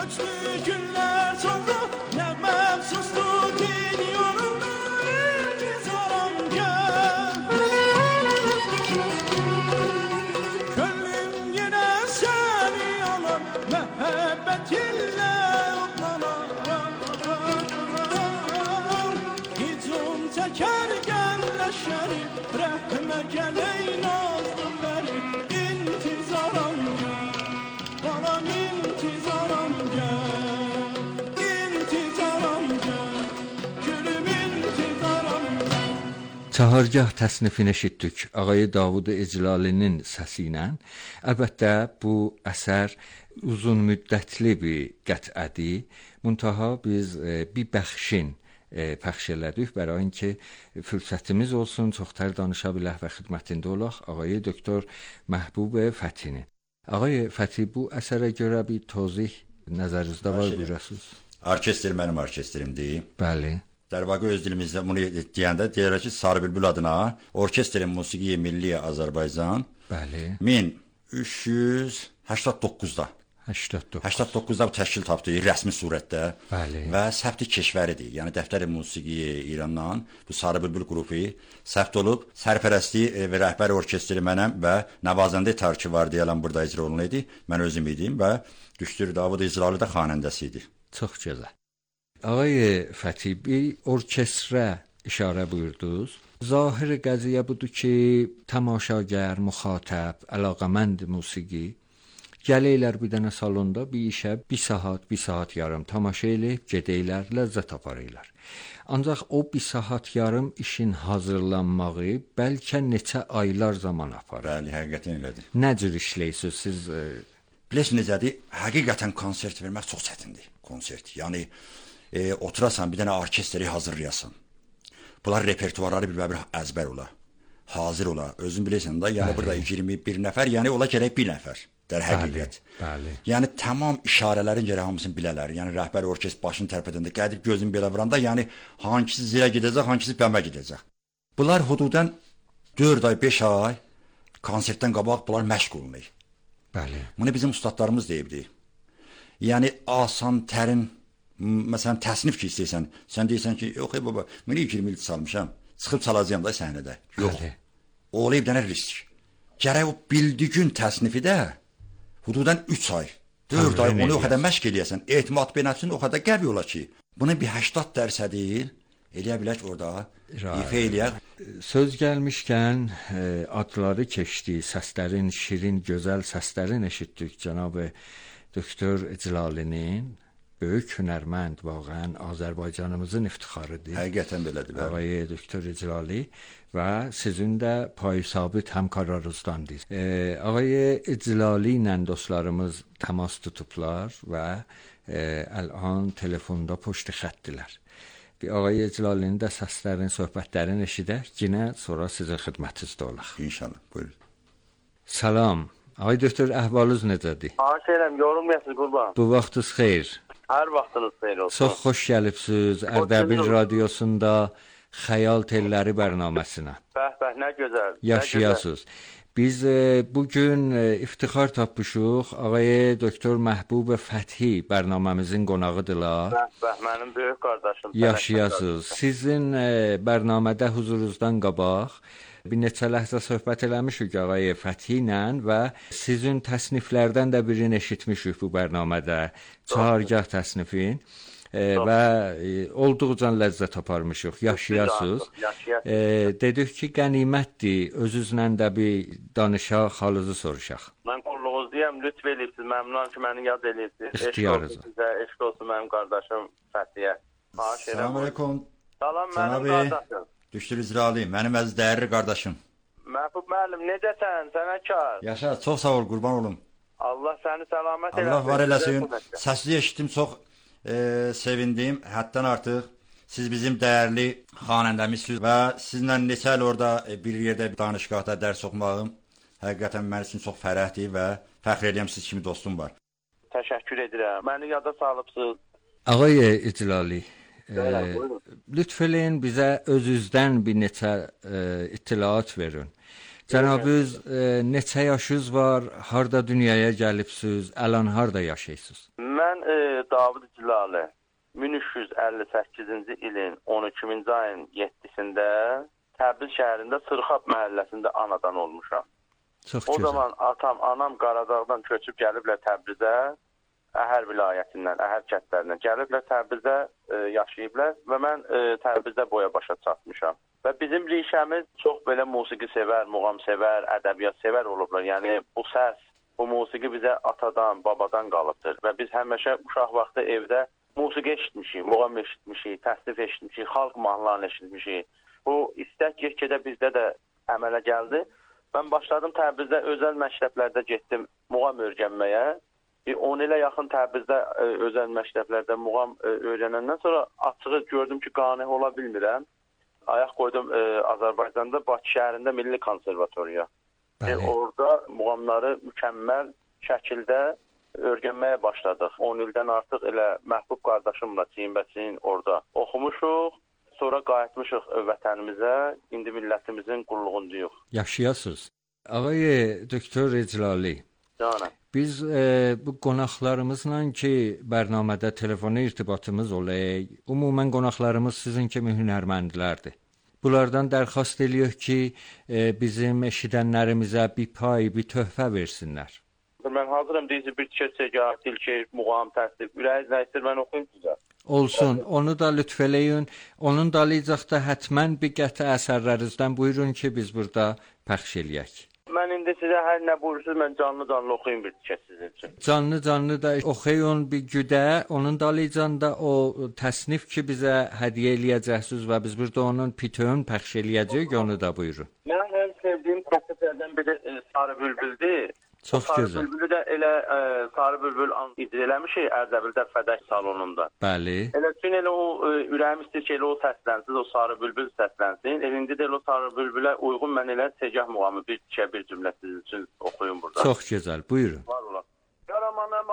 Speaker 11: köçtü günler sonra ne mefsuslu din yolunda intizarım gel. Gönlüm yine seni alar mehabbetinle otlanar. Hicum teker genleşeri rahme gel ey nazlı beri intizarım gel. Bana intizarım gel. İntizarım gel. Gülüm intizarım gel.
Speaker 5: Çahargah təsnifini eşitdik Ağay Davud Eclalinin səsi ilə. Əlbəttə bu əsər uzun müddətli bir qət'ədir. Muntaha biz bir bəxşin pəxş elədik برای اینکه fürsətimiz olsun, çoxtər danışa bilək və xidmətində olaq Ağay Doktor Məhbub Fətini. Ağay Fəti, bu əsərə görə bir tozih nəzərinizdə var buyurasınız.
Speaker 12: Orkestr mənim orkestrimdir.
Speaker 5: Bəli.
Speaker 12: در واقع öz dilimizdə bunu deyəndə deyirlər ki, Sarı Bülbül adına Orkestrin Musiqi Milli Azərbaycan
Speaker 5: Bəli.
Speaker 12: 1389-da 89-da bu təşkil tapdı rəsmi surətdə.
Speaker 5: Bəli.
Speaker 12: Və səbti keşvəridir. Yəni Dəftəri Musiqi İrandan bu Sarı Bülbül qrupu səbt olub. Sərpərəstli və rəhbər orkestri mənəm və nəvazəndə tarixi var deyilən burada icra olunaydı. Mən özüm idim və Düşdür Davud İcralı da xanəndəsi idi.
Speaker 5: Çox gözəl. Ağay Fəti, bir orkestrə işarə buyurdunuz. Zahir qəziyyə budur ki, tamaşagar, müxatəb, əlaqəmənd musiqi gəlirlər bir dənə salonda bir işə 1 saat yarım tamaşa eləyib gedəylər, ləzzət aparırlar. Ancaq o 1 saat yarım işin hazırlanmağı bəlkə neçə aylar zaman aparır.
Speaker 12: Bəli, həqiqətən elədir.
Speaker 5: Nə cür işləyirsiniz siz?
Speaker 12: Bilirsiniz necədir? Həqiqətən konsert vermək çox çətindir. Konsert. Yəni oturasan bir dənə orkestri hazırlayasan. Bunlar repertuarları bir əzbər ola. Hazır ola. Özün bilirsən də, yəni burada 21 nəfər, yəni ola gərək 1 nəfər. Der həqiqət.
Speaker 5: Bəli.
Speaker 12: Yəni tamam işarələrin gərək hamısını bilələr. Yəni rəhbər orkestr başını tərpədəndə, qədib gözün belə vuranda, yəni hangisi zilə gedəcək, hangisi bəmə gedəcək. Bunlar hududan 4 ay, 5 ay konsertdən qabaq bunlar məşq olunur.
Speaker 5: Bəli.
Speaker 12: Bunu bizim ustadlarımız deyibdi. Yəni asan, tərin, məsələn təsnif ki istəyirsən, sən deyirsən ki, yox baba, mən 20 il çalmışam, çıxıb çalacağam da səhnədə. Yox. O olayıb dənə risk. Gərək o bildiyin təsnifi də hududan 3 ay, 4 ay onu o qədər məşq eləyəsən, etimad benəsin o qədər qəvi ola ki, bunun bir 80% deyil, eləyə bilək orada, ifa eləyək.
Speaker 5: Söz gəlmişkən adları keçdi, səslərin, şirin, gözəl səslərin eşitdik cənab Doktor Eclalinin. Böyük hünərmənd, vaqəən Azərbaycanımızın iftixarıdır.
Speaker 12: Həqiqətən belədir.
Speaker 5: Ağay Doktor Eclali və sizin də payı-sabit həmkarlarınızdandır. Ağay Eclali ilə dostlarımız təmas tutublar və الان telefonda poçtu xətdilər. Bir Ağay Eclalinin də səslərini, söhbətlərini eşidək, yenə sonra sizin xidmətinizdə olaq.
Speaker 12: İnşallah, buyurun.
Speaker 5: Salam. Ağay Doktor, əhvalınız necədir?
Speaker 14: Şeyrəm, yorulmayasınız qurban.
Speaker 5: Bu vaxtınız xeyir.
Speaker 14: Hər vaxtınız xeyir olsun.
Speaker 5: Çox xoş gəlibsiniz Ərdəbil Radiosunda Xəyal Telləri bərnaməsinə.
Speaker 14: Bəh, nə gözəl.
Speaker 5: Yaşayasınız. Biz bugün iftixar tapmışıq. Ağay Doktor Məhbub Fəthi bərnaməmizin qonağıdırlar.
Speaker 14: Bəh, mənim böyük qardaşım.
Speaker 5: Yaşayasınız. Sizin bərnamədə huzurunuzdan qabaq bir neçə ləhzə söhbət eləmişik Ağay Fəthi ilə və sizin təsniflərdən də birini eşitmişik bu bərnamədə. Çahargah təsnifin. Və olduqca ləzzət aparmışıq. Yaşayasınız. Dedik ki, qənimətdir. Özünüzlə də bir danışaq, halınızı soruşaq.
Speaker 14: Mən qulluğuzdayım, lütf eləyibsiniz. Məmnunam ki, məni yad eləyibsiniz. Eşq olsun mənim qardaşım Fəthiyə.
Speaker 12: Salam aleyküm.
Speaker 14: Salam mənim qardaşım.
Speaker 12: Düşdür İcrali, mənim əziz dəyərli qardaşım.
Speaker 14: Məhbub müəllim, necəsən? Sənə kar.
Speaker 12: Yaşa, çox sağ ol, qurban olum.
Speaker 14: Allah səni səlamət eləsin.
Speaker 12: Allah var eləsin. Səsini eşitdim, çox sevindim. Həddən artıq siz bizim dəyərli xanəndəmizsiniz və sizlə neçə il orada bir yerdə bir danışqahda dərs oxumağım həqiqətən mənim üçün çox fərəhdir və fəxr edirəm siz kimi dostum var.
Speaker 14: Təşəkkür edirəm. Məni yada salıbsınız.
Speaker 5: Ağay İclali, lütf eləyin bizə özünüzdən bir neçə ittilaat verin. Cənabınız neçə yaşınız var, harda dünyaya gəlibsiniz, əlan harda yaşayırsınız?
Speaker 14: Mən Davud Cilalı 1358-ci ilin 12-ci ayın 7-sində Təbriz şəhərində Sırxab məhəlləsində anadan olmuşam.
Speaker 5: Çox
Speaker 14: o
Speaker 5: gözəl.
Speaker 14: zaman atam, anam Qaradağdan köçüb gəliblər Təbrizə, Əhər vilayətindən, Əhər kəndlərindən gəliblər Təbrizə yaşayıblar və mən Təbrizdə boya başa çatmışam. Və bizim rişəmiz çox belə musiqi sevər, muğam sevər, ədəbiyyat sevər olublar. Yəni bu səs, bu musiqi bizə atadan, babadan qalıbdır və biz həmişə uşaq vaxtı evdə musiqi eşitmişik, muğam eşitmişik, təsnif eşitmişik, xalq mahnılarını eşitmişik. Bu istək get-gedə bizdə də əmələ gəldi. Mən başladım Təbrizdə özəl məktəblərdə getdim muğam öyrənməyə. 10 ilə yaxın Təbrizdə özəl məktəblərdə muğam öyrənəndən sonra açığı gördüm ki, qane ola bilmirəm. Ayaq qoydum Azərbaycanda Bakı şəhərində Milli Konservatoriya. Orada muğamları mükəmməl şəkildə öyrənməyə başladıq. 10 ildən artıq elə Məhbub qardaşımla çiyin-bəçiyin orada oxumuşuq. Sonra qayıtmışıq vətənimizə, indi millətimizin qulluğundayıq.
Speaker 5: Yaşayasınız. Ağay Doktor Eclali,
Speaker 14: Canım.
Speaker 5: biz bu qonaqlarımızla ki, bərnamədə telefona irtibatımız olay, ümumən qonaqlarımız sizin kimi hünərməndlərdir. Bunlardan dərxast edirik ki, bizim eşidənlərimizə bir pay, bir töhfə versinlər.
Speaker 14: Mən hazıram deyəcək bir çəkəcək, dilkeyif, muğam, təsnif, ürəyiz nə istər, mən oxuyum sizə.
Speaker 5: Olsun, onu da lütf eləyin. Onun dalayacaqda həttəmən bir qəti əsərlərinizdən buyurun ki, biz burada pəxş eləyək.
Speaker 14: Mən indi sizə hər nə buyursunuz, mən canlı oxuyum bir tikə sizin üçün.
Speaker 5: Canlı da oxuyun bir güdə, onun dalayacaqda o təsnif ki, bizə hədiyyə eləyəcəksiniz və biz burada onun pitön pəxş eləyəcəyik, onu da buyurun.
Speaker 14: Mən ən sevdiyim qəsətlərdən biri Sarı Bülbüldür.
Speaker 5: Çox gözəl.
Speaker 14: Sarı Bülbülü də elə Sarı Bülbül icra eləmişik Ərdəbildə Fədək salonunda.
Speaker 5: Bəli.
Speaker 14: Elə üçün elə o ürəyim istəyir ki, elə o səslənsin, o Sarı Bülbül səslənsin. İndi də elə o Sarı Bülbülə uyğun mən elə Tegah muğamı bir cümlə sizin üçün oxuyum burada.
Speaker 5: Çox gözəl, buyurun.
Speaker 14: Var ola. Yaramanam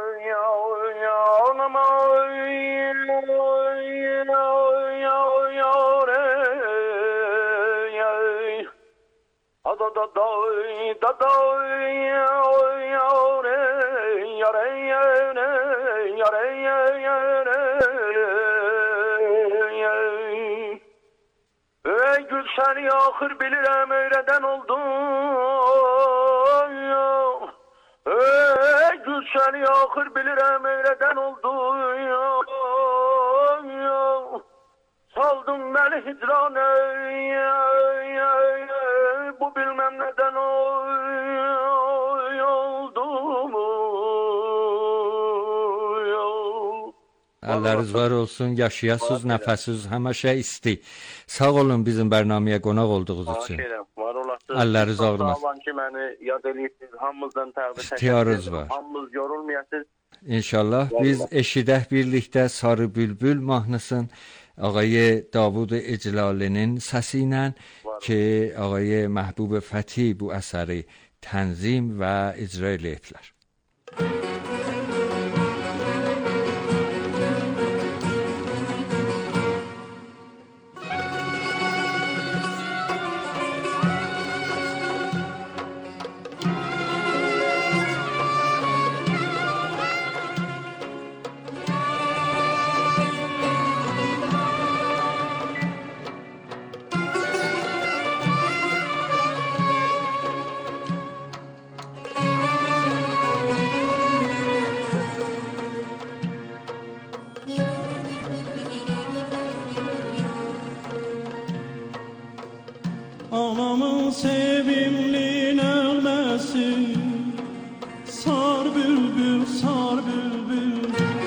Speaker 14: Ey gülşəni axır bilirəm öyrədən oldum. Ey gülşəni axır bilirəm öyrədən oldum. Saldım məni hicranə, bu bilməm nədən oldum.
Speaker 5: Əlləriniz var olsun, yaşayasınız, nəfəsiz həmişə isti. Sağ olun bizim bərnaməyə qonaq olduğunuz üçün.
Speaker 14: Var olasınız.
Speaker 5: Əlləriniz ağrımaz.
Speaker 14: Sağ olun ki, məni yad edirsiniz. Hamımızdan təqdir
Speaker 5: İxtiyarınız var.
Speaker 14: Hamımız yorulmayasınız.
Speaker 5: İnşallah biz eşidək birlikdə Sarı Bülbül mahnısın ağay Davud Eclalinin səsi ilə ki, ağay Məhbub Fəti bu əsəri tənzim və icra eləyiblər.
Speaker 11: Anamın sevimli nəğməsi, sar bülbül, sar bülbül.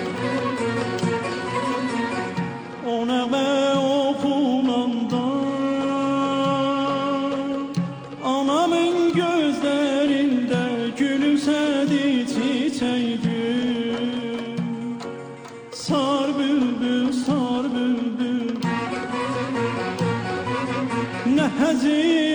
Speaker 11: O nəğmə oxunanda anamın gözlərində gülümsədi çiçək gül. Sar bülbül, sar bülbül. Nə həzin